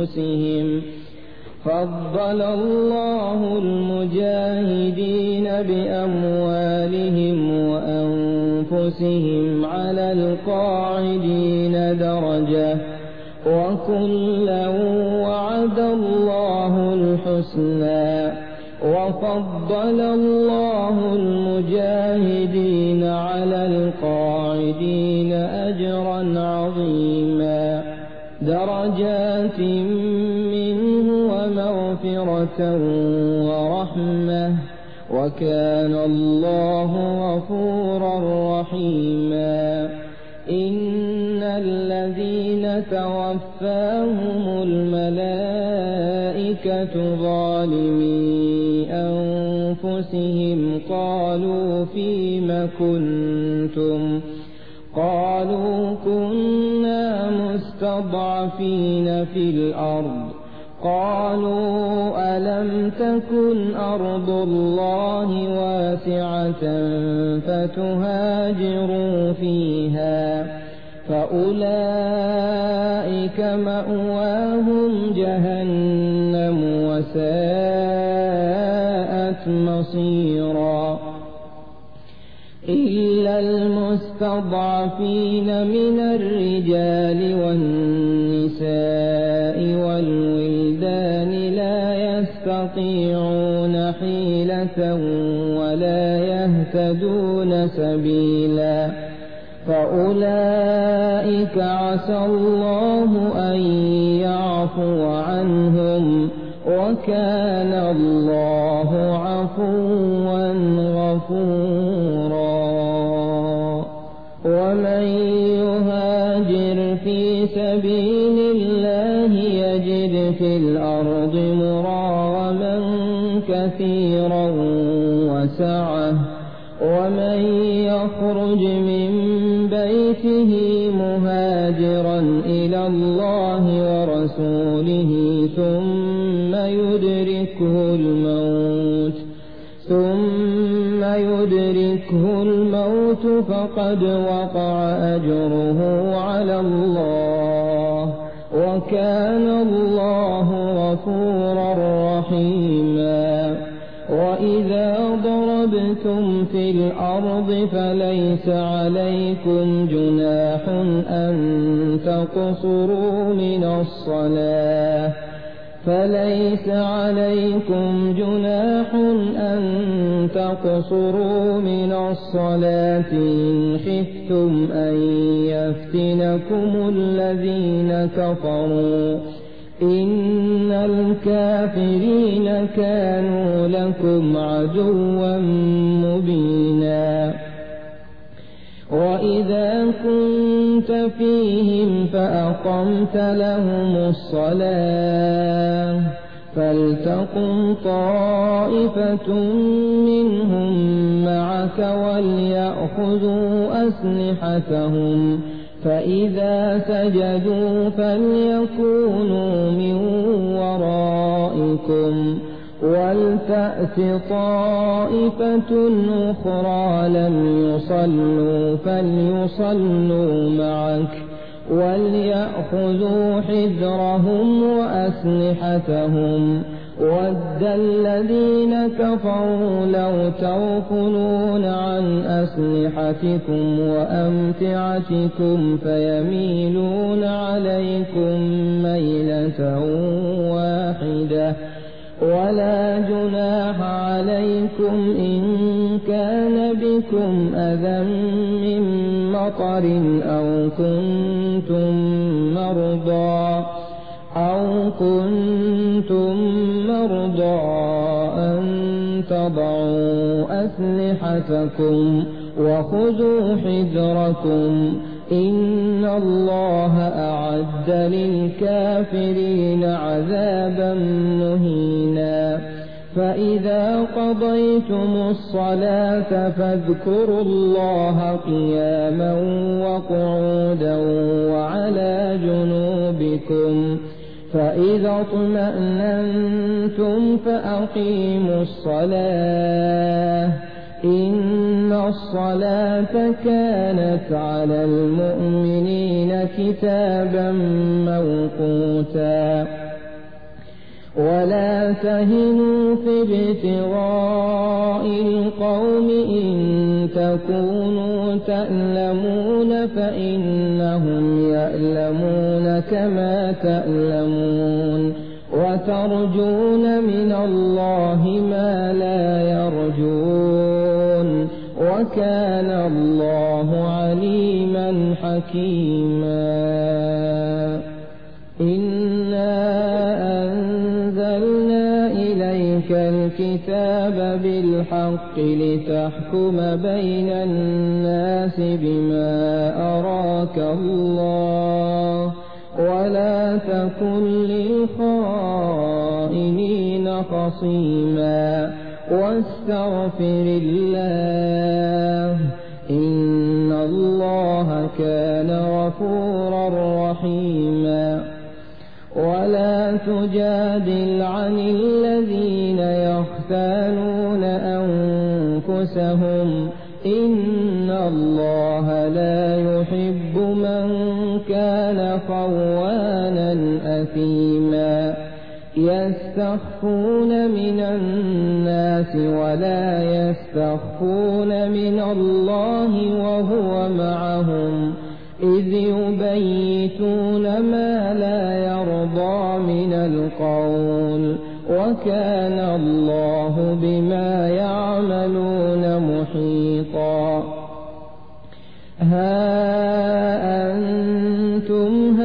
أنفسهم فضل الله المجاهدين بأموالهم وأنفسهم على القاعدين درجة وكلا وعد الله الحسنى وفضل الله المجاهدين على القاعدين أجرا عظيما درجات منه ومغفرة ورحمة وكان الله غفورا رحيما إن الذين توفاهم الملائكة ظالمي أنفسهم قالوا فيم كنتم قالوا كنا مستضعفين في الأرض قالوا ألم تكن أرض الله واسعة فتهاجروا فيها فأولئك مأواهم جهنم وساءت مصيرا إلا المستضعفين من الرجال والنساء والولدان لا يستطيعون حيلة ولا يهتدون سبيلا فأولئك عسى الله أن يعفو عنهم وكان الله عفوا غفورا ومن يهاجر في سبيل الله يجد في الأرض مراغما كثيرا وسعة ومن يخرج من بيته مهاجرا إلى الله ورسوله ثم يدركه الموت فقد وقع أجره على الله وكان الله غفورا رحيما وإذا ضربتم في الأرض فليس عليكم جناح أن تقصروا من الصلاة إن خفتم أن يفتنكم الذين كفروا إن الكافرين كانوا لكم عدوا مبينا وإذا كنت فيهم فأقمت لهم الصلاة فلتقم طائفة منهم معك وليأخذوا أسلحتهم فإذا سجدوا فليكونوا من ورائكم ولتأت طائفة أخرى لم يصلوا فليصلوا معك وليأخذوا حذرهم وأسلحتهم ود الذين كفروا لو تغفلون عن أسلحتكم وأمتعتكم فيميلون عليكم ميلة واحدة ولا جناح عليكم إن كان بكم أذى من مطر أو كنتم مرضى أن تضعوا أسلحتكم وخذوا حذركم إن الله أعد للكافرين عذابا مهينا فإذا قضيتم الصلاة فاذكروا الله قياما وقعودا وعلى جنوبكم فإذا اطمأننتم فأقيموا الصلاة إن الصلاة كانت على المؤمنين كتابا موقوتا ولا تهنوا في ابتغاء القوم إن تكونوا تألمون فإنهم يألمون كما تألمون وترجون من الله ما لا يرجون وكان الله عليما حكيما. إنا أنزلنا إليك الكتاب بالحق لتحكم بين الناس بما أراك الله ولا تكن للخائنين خصيما واستغفر الله إن الله كان غفورا رحيما. ولا تجادل عن الذين يختانون أنفسهم إن الله لا يحب من كان خوانا أثيما. يستخفون من الناس ولا يستخفون من الله وهو معهم إذ يبيتون ما لا يرضى من القول وكان الله بما يعملون محيطا. ها أنتم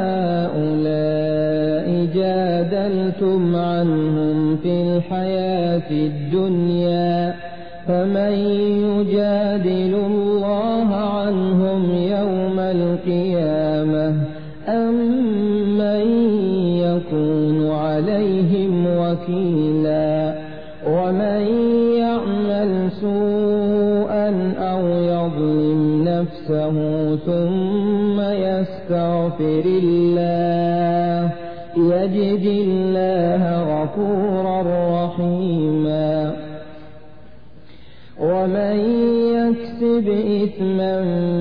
هؤلاء جادلتم عنهم في الحياة الدنيا فمن يجادل الله عنهم يوم القيامة أم من يكون عليهم وكيلا. ومن يعمل سوءا أو يظلم نفسه ثم يستغفر الله يجد الله غفورا رحيما. ومن يكسب إثما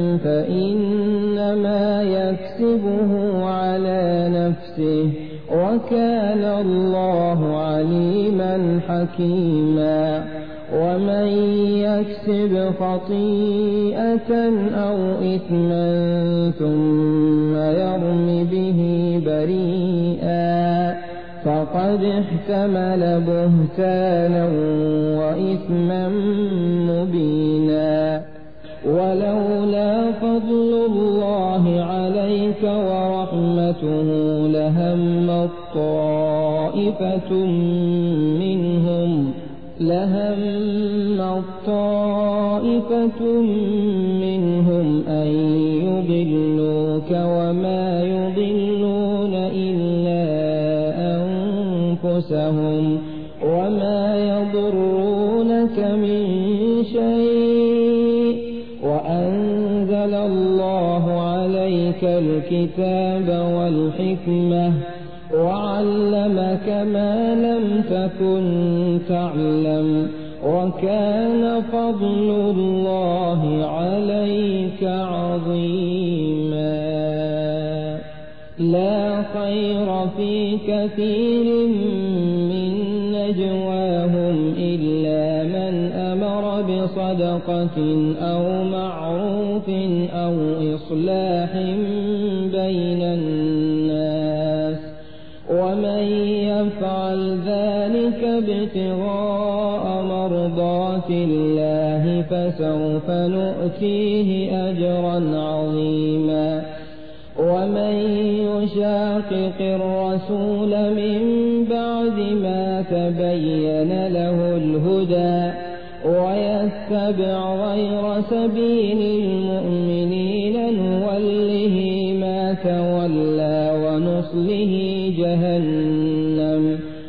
فإنما يكسبه على نفسه وكان الله عليما حكيما. ومن يكسب خطيئة أو إثما ثم يرم به بريئا فقد احتمل بهتانا وإثما مبينا. ولولا فضل الله عليك ورحمته لهم طائفة منهم أن يضلوك وما يضلون إلا أنفسهم وما يضرونك من شيء وأنزل الله عليك الكتاب والحكمة وعلمك ما لم تكن تعلم وكان فضل الله عليك عظيما. لا خير في كثير من نجواهم إلا من أمر بصدقة أو معروف أو إصلاح بين الناس ومن يفعل ذلك ابتغاء مرضات الله فسوف نؤتيه أجرا عظيما. ومن يشاقق الرسول من بعد ما تبين له الهدى ويتبع غير سبيل المؤمنين نوله ما تولى ونصله جهنم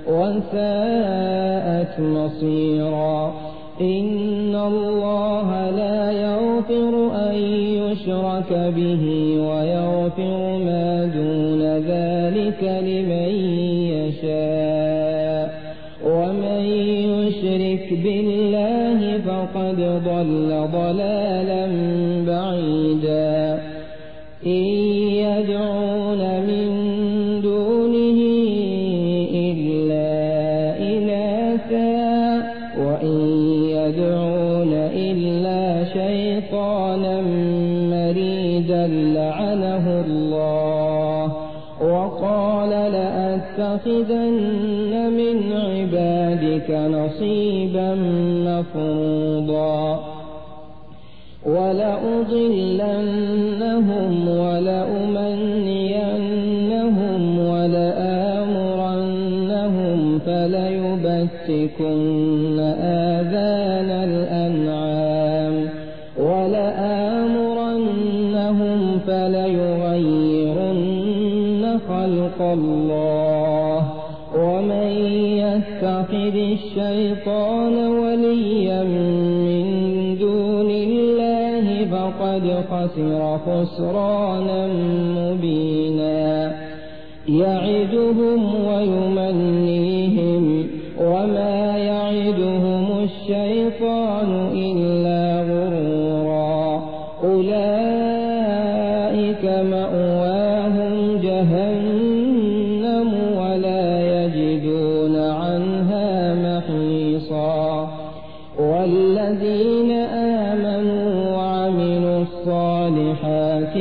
وساءت مصيرا. إن الله لا يغفر أن يشرك به ويغفر ما دون ذلك لمن يشاء ومن يشرك بالله فقد ضل ضلالا بعيدا. إن يدعون من دونه إلا لأتخذن من عبادك نصيبا مفروضا ولأضلنهم ولأمنينهم ولآمرنهم فليبتكن آذان الأنعام ولآمرنهم فليغيرن خلق الله ومن يتخذ الشيطان وليا من دون الله فقد خسر خسرانا مبينا يعدهم ويمنيهم وما يعدهم الشيطان إلا غرورا أولئك مأواهم جهنم ولا يجدون عنها محيصا والذين آمنوا وعملوا الصالحات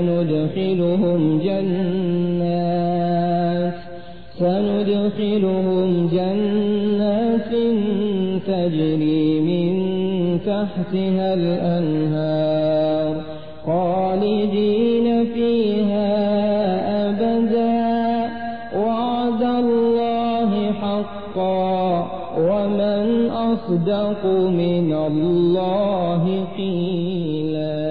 سندخلهم جنات تجري من تحتها الأنهار خالدين فيها أبدا وعد الله حقا ومن أصدق من الله قيلا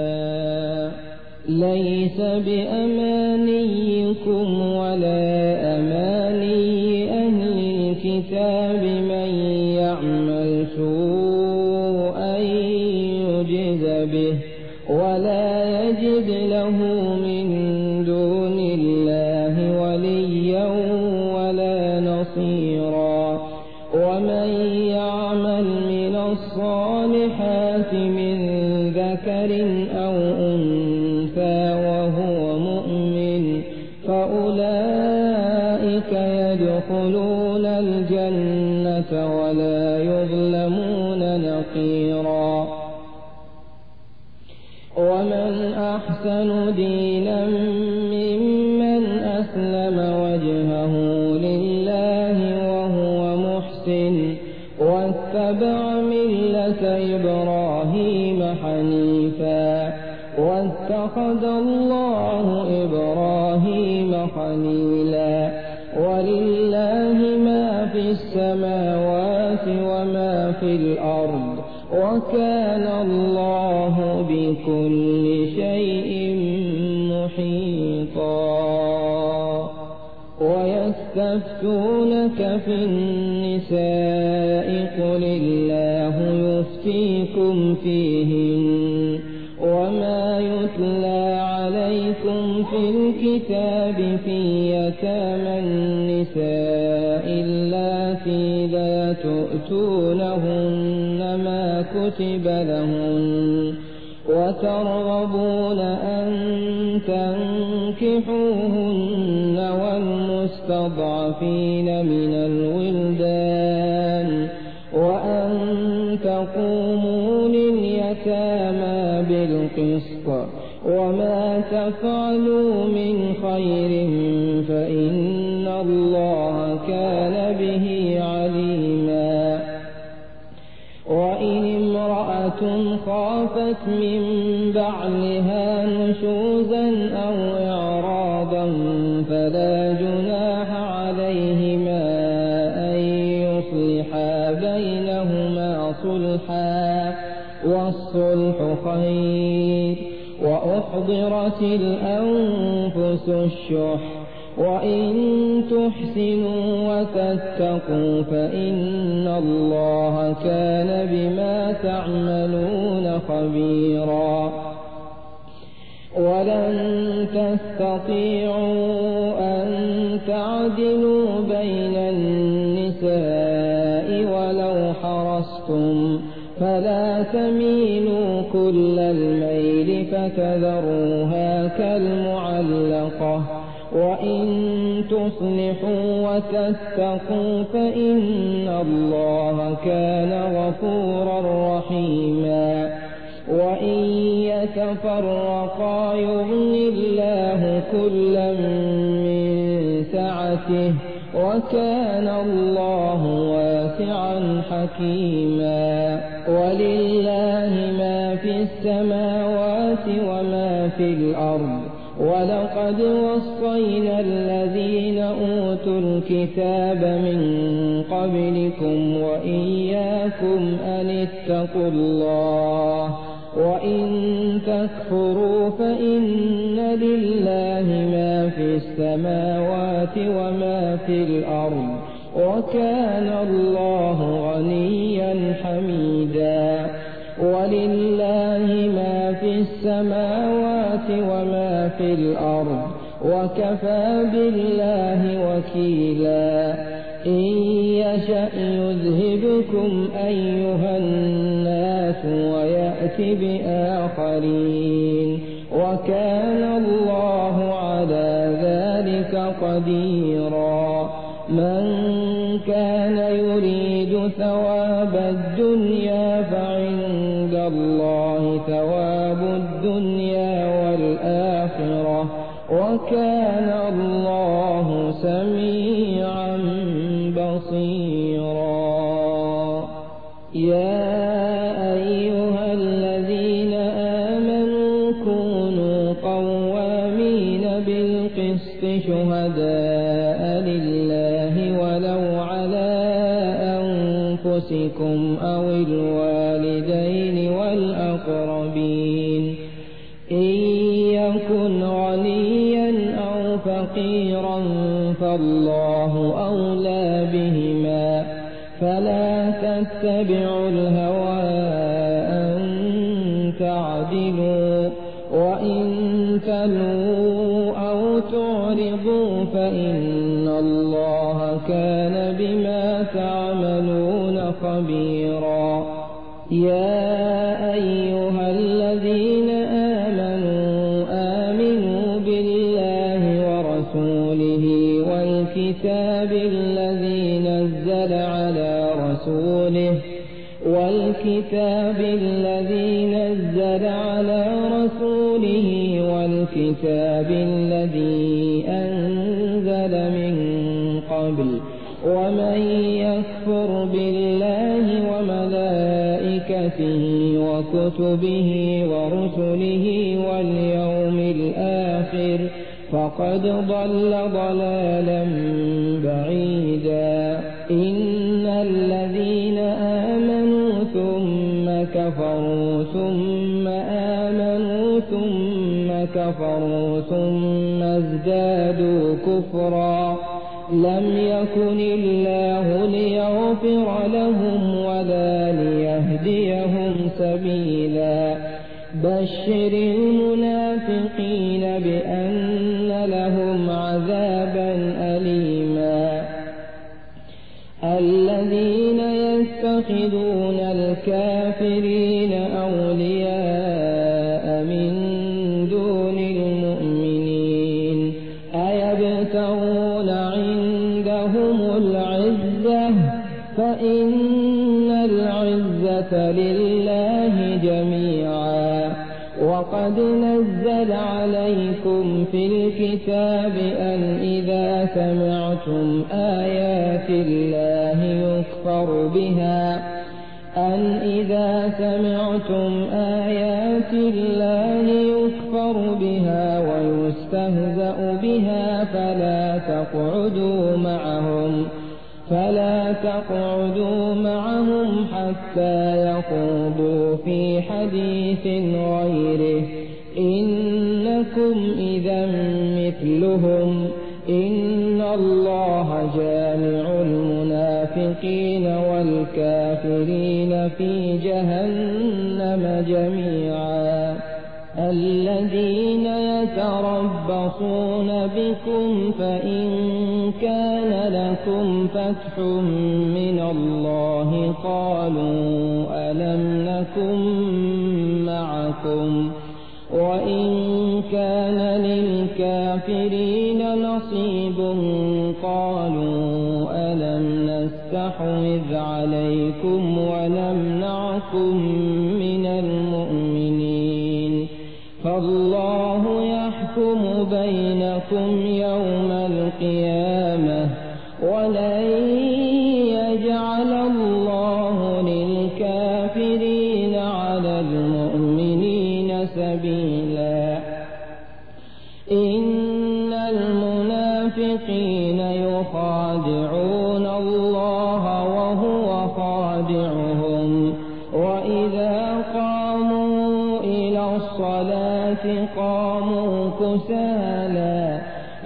ليس بأمانيكم ولا أماني أهل الكتاب من يعمل سوءا يجز به ولا يجد له من دون الله وليا ولا نصيرا ومن يعمل من الصالحات من ذكر أو أنثى وهو مؤمن فأولئك يدخلون الجنة ولا يظلمون نقيرا ومن أحسن دينا ممن أسلم وجهه لله وهو محسن واتبع ملة إبراهيم حنيفا واتخذ الله إبراهيم خليلا ولله ما في السماوات وما في الأرض وكان الله بكل شيء محيطا ويستفتونك في النساء قل الله يفتيكم فيهن وما يتلى عليكم في الكتاب في يتامى النساء اللاتي لا تؤتونهن ما كتب لهن وترغبون أن تنكحوهن والمستضعفين من الولدان وأن تقوموا لليتامى بالقسط وما تفعلوا من خير فإن الله كان به عليما وإن امرأة خافت من بعلها نشوزا أو إعراضا فلا جناح عليهما أن يصلحا بينهما صلحا والصلح خير وأحضرت الأنفس الشح وإن تحسنوا وتتقوا فإن الله كان بما تعملون خبيرا ولن تستطيعوا أن تعدلوا بين النساء ولو حرصتم فلا تميلوا كل الميل فتذروها كالمعلقة وإن تصلحوا وتتقوا فإن الله كان غفورا رحيما وإن يتفرقا يغن الله كلا من سعته رحمته وكان الله واسعا حكيما ولله ما في السماوات وما في الأرض ولقد وصينا الذين أوتوا الكتاب من قبلكم وإياكم أن اتقوا الله وإن تكفروا فإن لله ما في السماوات وما في الأرض وكان الله غنيا حميدا ولله ما في السماوات وما في الأرض وكفى بالله وكيلا إن يشأ يذهبكم أيها الناس ويأت بآخرين وكان الله على ذلك قديرا من كان يريد ثواب الدنيا فعند الله ثواب الدنيا والآخرة وكان الله سميعا بصيرا يا أيها الذين آمنوا كونوا قوامين بالقسط شهداء لله ولو على أنفسكم أو الوالدين والأقربين إن يكن غنيا أو فقيرا فالله أولى بهما فلا تتبعوا الهوى أن تعدلوا وإن تلووا أو تعرضوا فإن الله كان بما تعملون خبيرا يا أيها الذين آمنوا بالله ورسوله والكتاب الذي نزل على رسوله والكتاب الذي أنزل من قبل ومن يكفر بالله وملائكته وكتبه ورسله واليوم الآخر فقد ضل ضلالا بعيدا إن الذين آمنوا ثم كفروا ثم آمنوا ثم كفروا ثم ازدادوا كفرا لم يكن الله ليغفر لهم ولا ليهديهم سبيلا بشر المنافقين بأن لهم عذابا أليما الذين يتخذون الكافرين أولياء من دون المؤمنين أيبتغون عندهم العزة فإن العزة لله جميعا وقد نزل عليكم في الكتاب أن إذا سمعتم آيات الله يكفر بها ويستهزأ بها فلا تقعدوا معهم حتى يخوضوا في حديث غيره إنكم إذا مثلهم إن الله جامع المنافقين والكافرين في جهنم جميعا الذين يتربصون بكم فإن كان لكم فتح من الله قالوا ألم نكن معكم وإن كان للكافرين نصيب قالوا ألم نستحوذ عليكم ونمنعكم من المؤمنين فالله يحكم بينكم يوم القيامة ولن يجعل الله للكافرين على المؤمنين سبيلا إن المنافقين يخادعون الله وهو خادعهم وإذا قاموا إلى الصلاة قاموا كسالى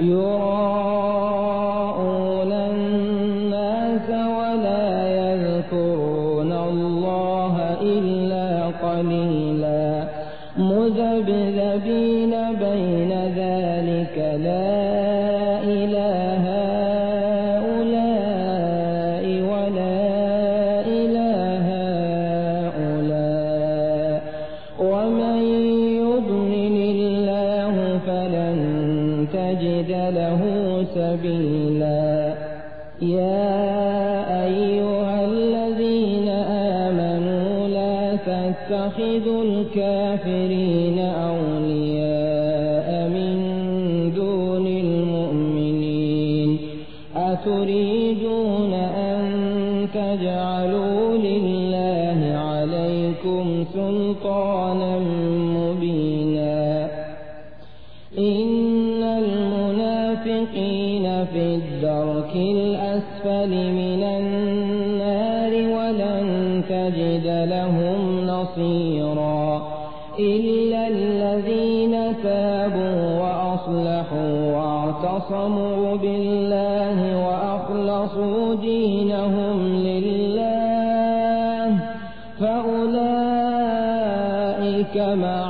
يراءون الناس ولا يذكرون الله إلا قليلا مذبذبين بين ذلك لا إله هؤلاء ولا إله هؤلاء ومن يضلل الله فلن تجد له سبيلا يا أيها الذين آمنوا لا تتخذوا الكافرين أولياء من دون المؤمنين أتريدون أن تجعلوا لله عليكم سلطانا مبينا إن المنافقين في الدرك الأسفل من النار ولن تجد لهم نصيرا إلا الذين تابوا وأصلحوا واعتصموا بالله وأخلصوا دينهم لله فأولئك مع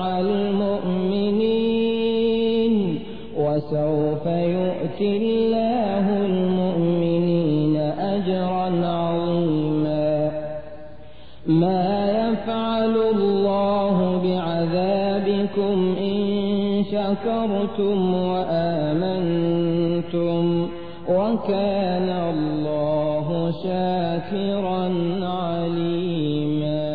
المؤمنين وسوف يؤتي الله المؤمنين أجرا عظيما ما يفعل الله بعذابكم إن شكرتم وآمنتم وكان الله شاكرا عليما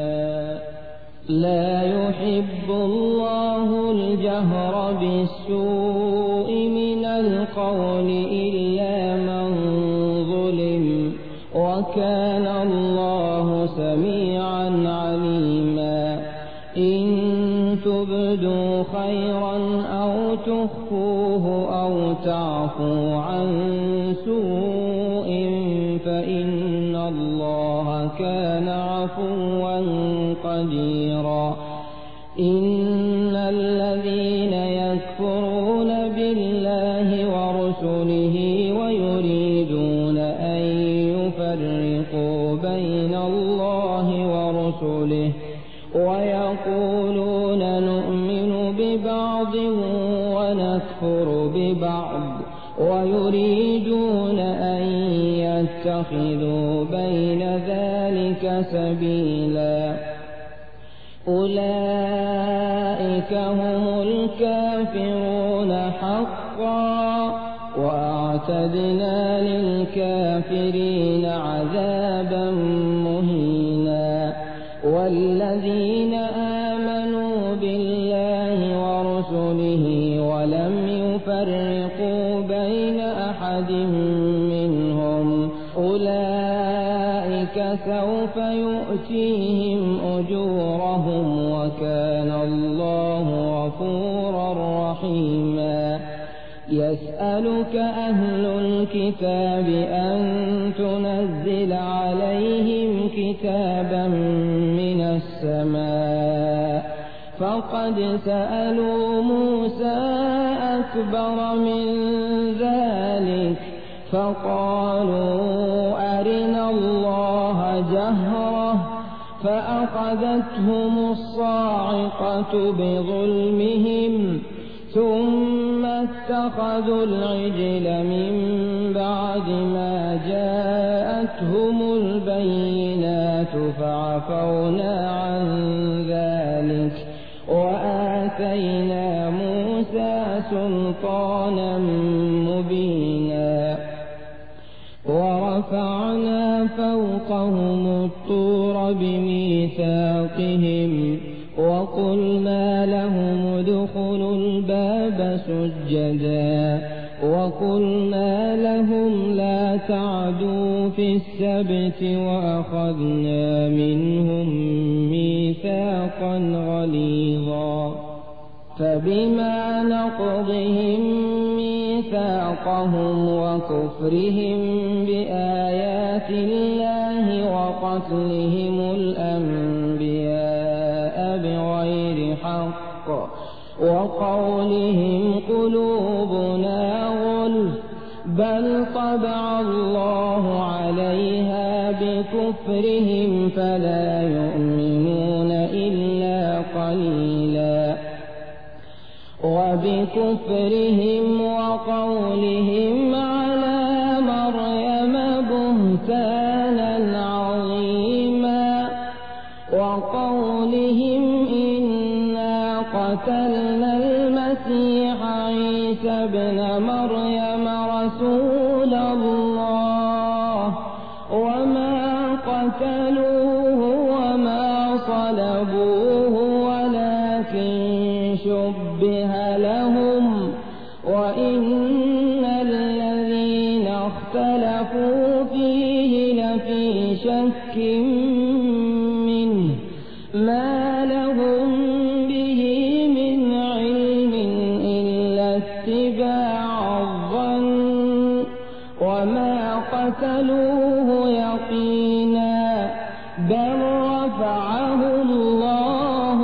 لا يحب الله الجهر بالسوء من القول إلا من ظلم وكان الله سميعا عليما إن تبدوا خيرا أو تخفوه أو تعفوا عن سوء فإن الله كان عفوا قديرا إن الذين يكفرون بالله ورسله ويريدون أن يفرقوا بين الله ورسله ويقولون نؤمن ببعض ونكفر ببعض ويريدون أن يتخذوا بين ذلك سبيلا أولئك هم الكافرون حقا وأعتدنا للكافرين عذابا مهينا والذين آمنوا بالله ورسله ولم يفرقوا بين أحد منهم أولئك سوف يؤتيهم أجورهم وكان الله غفورا رحيما يسألك أهل الكتاب أن تنزل عليهم كتابا من السماء فقد سألوا موسى أكبر من ذلك فقالوا أرنا الله جهرة فأخذتهم الصاعقة بظلمهم ثم اتخذوا العجل من بعد ما جاءتهم البينات فعفونا عن ذلك وآتينا موسى سلطانا مبينا ورفعنا فوقهم الطور بميثاقهم وقلنا لهم ادخلوا الباب سجدا وقلنا لهم لا ألا تعدوا في السبت وأخذنا منهم ميثاقا غليظا فبما نقضهم ميثاقهم وكفرهم بآيات الله وقتلهم الأنبياء بغير حق وقولهم قلوبنا غلف بل طبع الله عليها بكفرهم فلا يؤمنون إلا قليلا وبكفرهم وقولهم على مريم بهتانا عظيما وقولهم إنا قتلنا المسيح عيسى ابن مريم رسول الله وما قتلوه وما صلبوه ولكن شبه لهم وإن الذين اختلفوا فيه لفي شك منه ما لهم به من علم إلا اتباع الظن وما قتلوه يقينا بل رفعه الله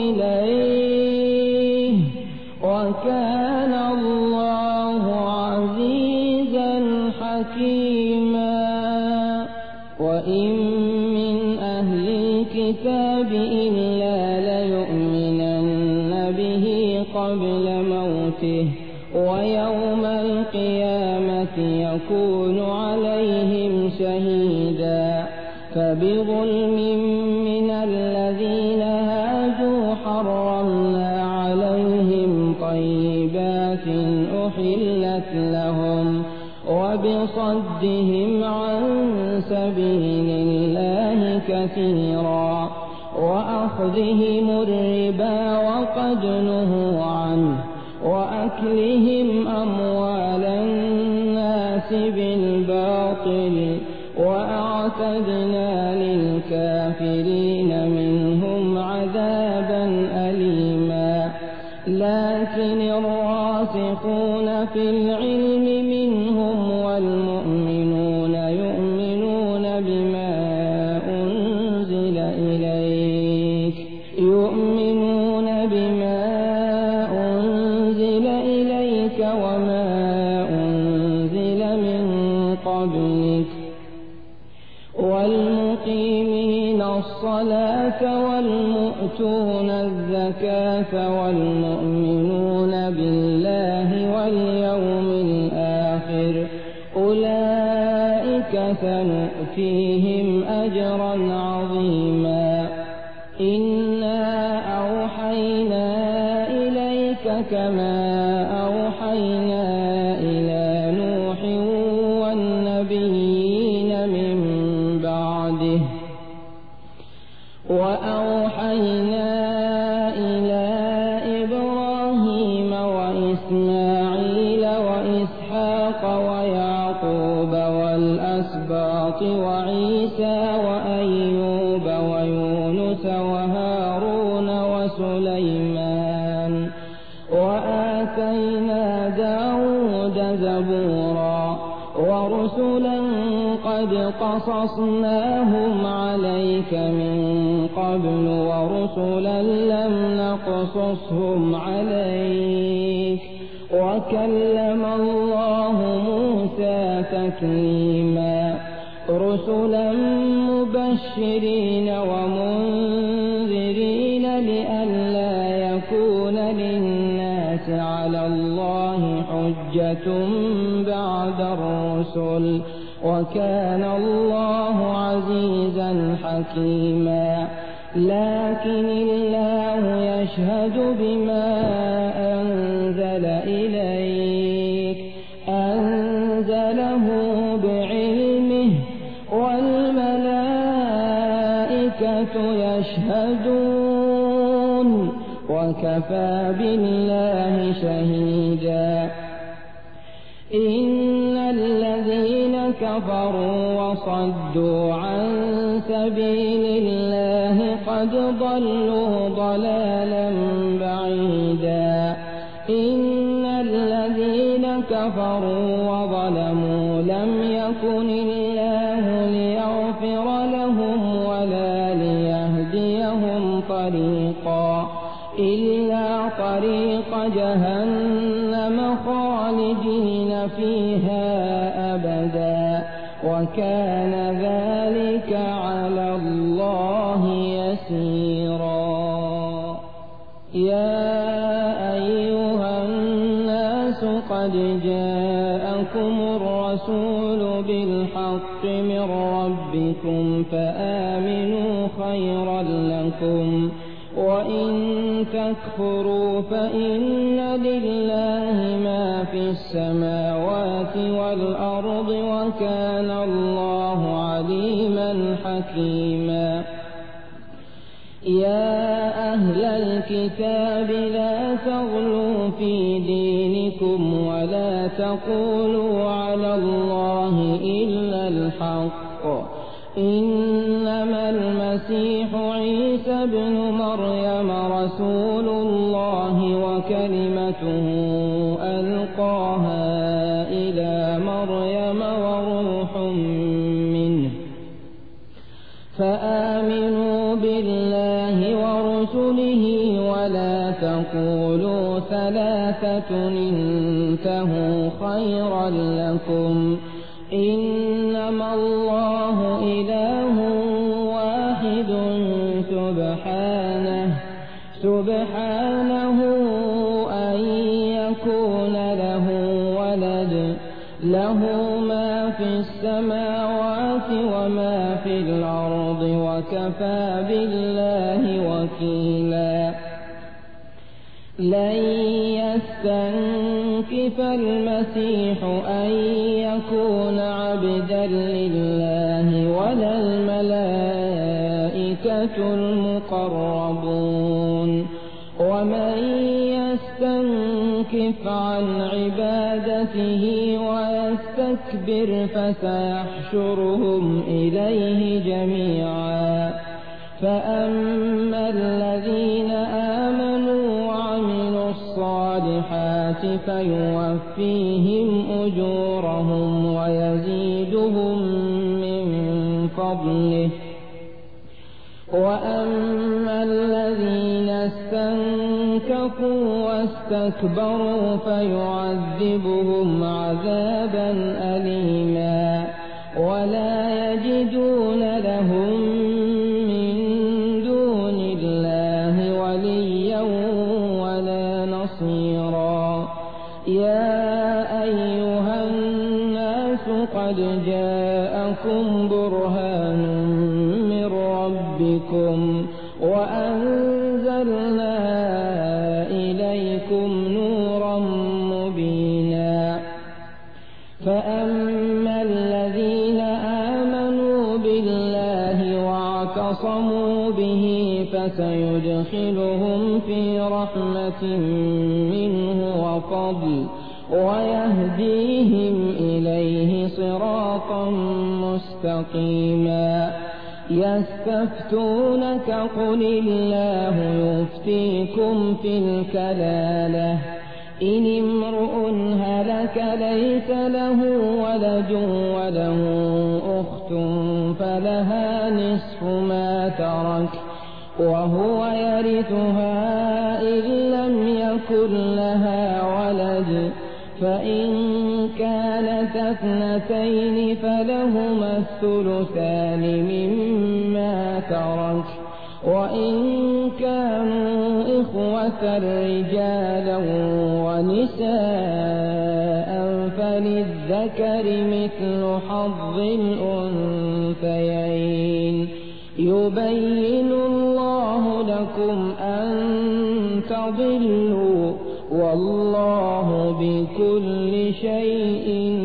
إليه وكان الله عزيزا حكيما وإن من أهل الكتاب إلا ليؤمنن به قبل موته ويوم القيامة يكون عليهم شهيدا فبظلم من الذين هادوا حرمنا عليهم طيبات أحلت لهم وبصدهم عن سبيل الله كثيرا وأخذهم الربا وقد نهوا عنه وأكلهم أموال الناس بالباطل وأعتدنا للكافرين منهم عذابا أليما لكن الراسخون في العلم منهم والمؤمنون يؤمنون بما أنزل إليك وما أنزل من قبلك والمقيمين الصلاة والمؤتون الزكاة والمؤمنون بالله واليوم الآخر أولئك سنؤتيهم أجرا عظيما إنا أوحينا إليك كما أوحينا إلى نوح والنبيين من بعده وأوحينا إلى إبراهيم وإسماعيل وإسحاق ويعقوب والأسباط وعيسى وأيوب ويونس وهارون وسليمان وآتينا داود زبورا ورسلا قد قصصناهم عليك من قبل ورسلا لم نقصصهم عليك وكلم الله موسى تكليما رسلا مبشرين ومنذرين لئلا يكون للناس على الله حجة بعد الرسل وكان الله عزيزا حكيما لكن الله يشهد بما أنزل إليك أنزله بعلمه والملائكة يشهدون وكفى بالله شهيدا إن الذين كفروا وصدوا عن سبيل الله قد ضلوا ضلالا بعيدا إن الذين كفروا وظلموا لم يكن الله ليغفر لهم ولا ليهديهم طريقا إلا طريق جهنم خالدين فيها أبدا وكان ذلك على الله يسيرا يا أيها الناس قد جاءكم الرسول بالحق من ربكم فآمنوا خيرا لكم وإن تكفروا فإن لله ما في السماوات والأرض وكان الله عليما حكيما يا أهل الكتاب لا تغلوا في دينكم ولا تقولوا على الله إلا الحق إنما المسيح عيسى ابن مريم رسول الله وكلمته ألقاها إلى مريم وروح منه فآمنوا بالله ورسله ولا تقولوا ثلاثة انتهوا خيرا لكم إنما الله إله واحد سبحانه أن يكون له ولد له ما في السماوات وما في الأرض وكفى بالله وكيلا لن يستنكف المسيح أن يكون عبدا لله ولا الملائكة المقربون ومن يستنكف عن عبادته ويستكبر فسيحشرهم إليه جميعا فأما الذين آمنوا وعملوا الصالحات فيوفيهم أجورهم ويزيدهم من فضله وأما الذين استنكفوا واستكبروا فيعذبهم عذابا أليما ولا يجدون لهم من دون الله وليا ولا نصيرا يا أيها الناس قد جاءكم برهان من ربكم وأنزلنا إليكم نورا مبينا فأما الذين آمنوا بالله واعتصموا به فسيدخلهم في رحمة منه وفضل ويهديهم إليه صراطا مستقيما يستفتونك قل الله يفتيكم في الكلالة إن امرؤ هلك ليس له ولد وله أخت فلها نصف ما ترك وهو يرثها إن لم يكن لها ولد فإن كانت اثنتين فلهما الثلثان مما ترك وإن كانوا إخوة رجالا ونساء فللذكر مثل حظ الأنثيين يبين الله لكم أن تضلوا والله بكل شيء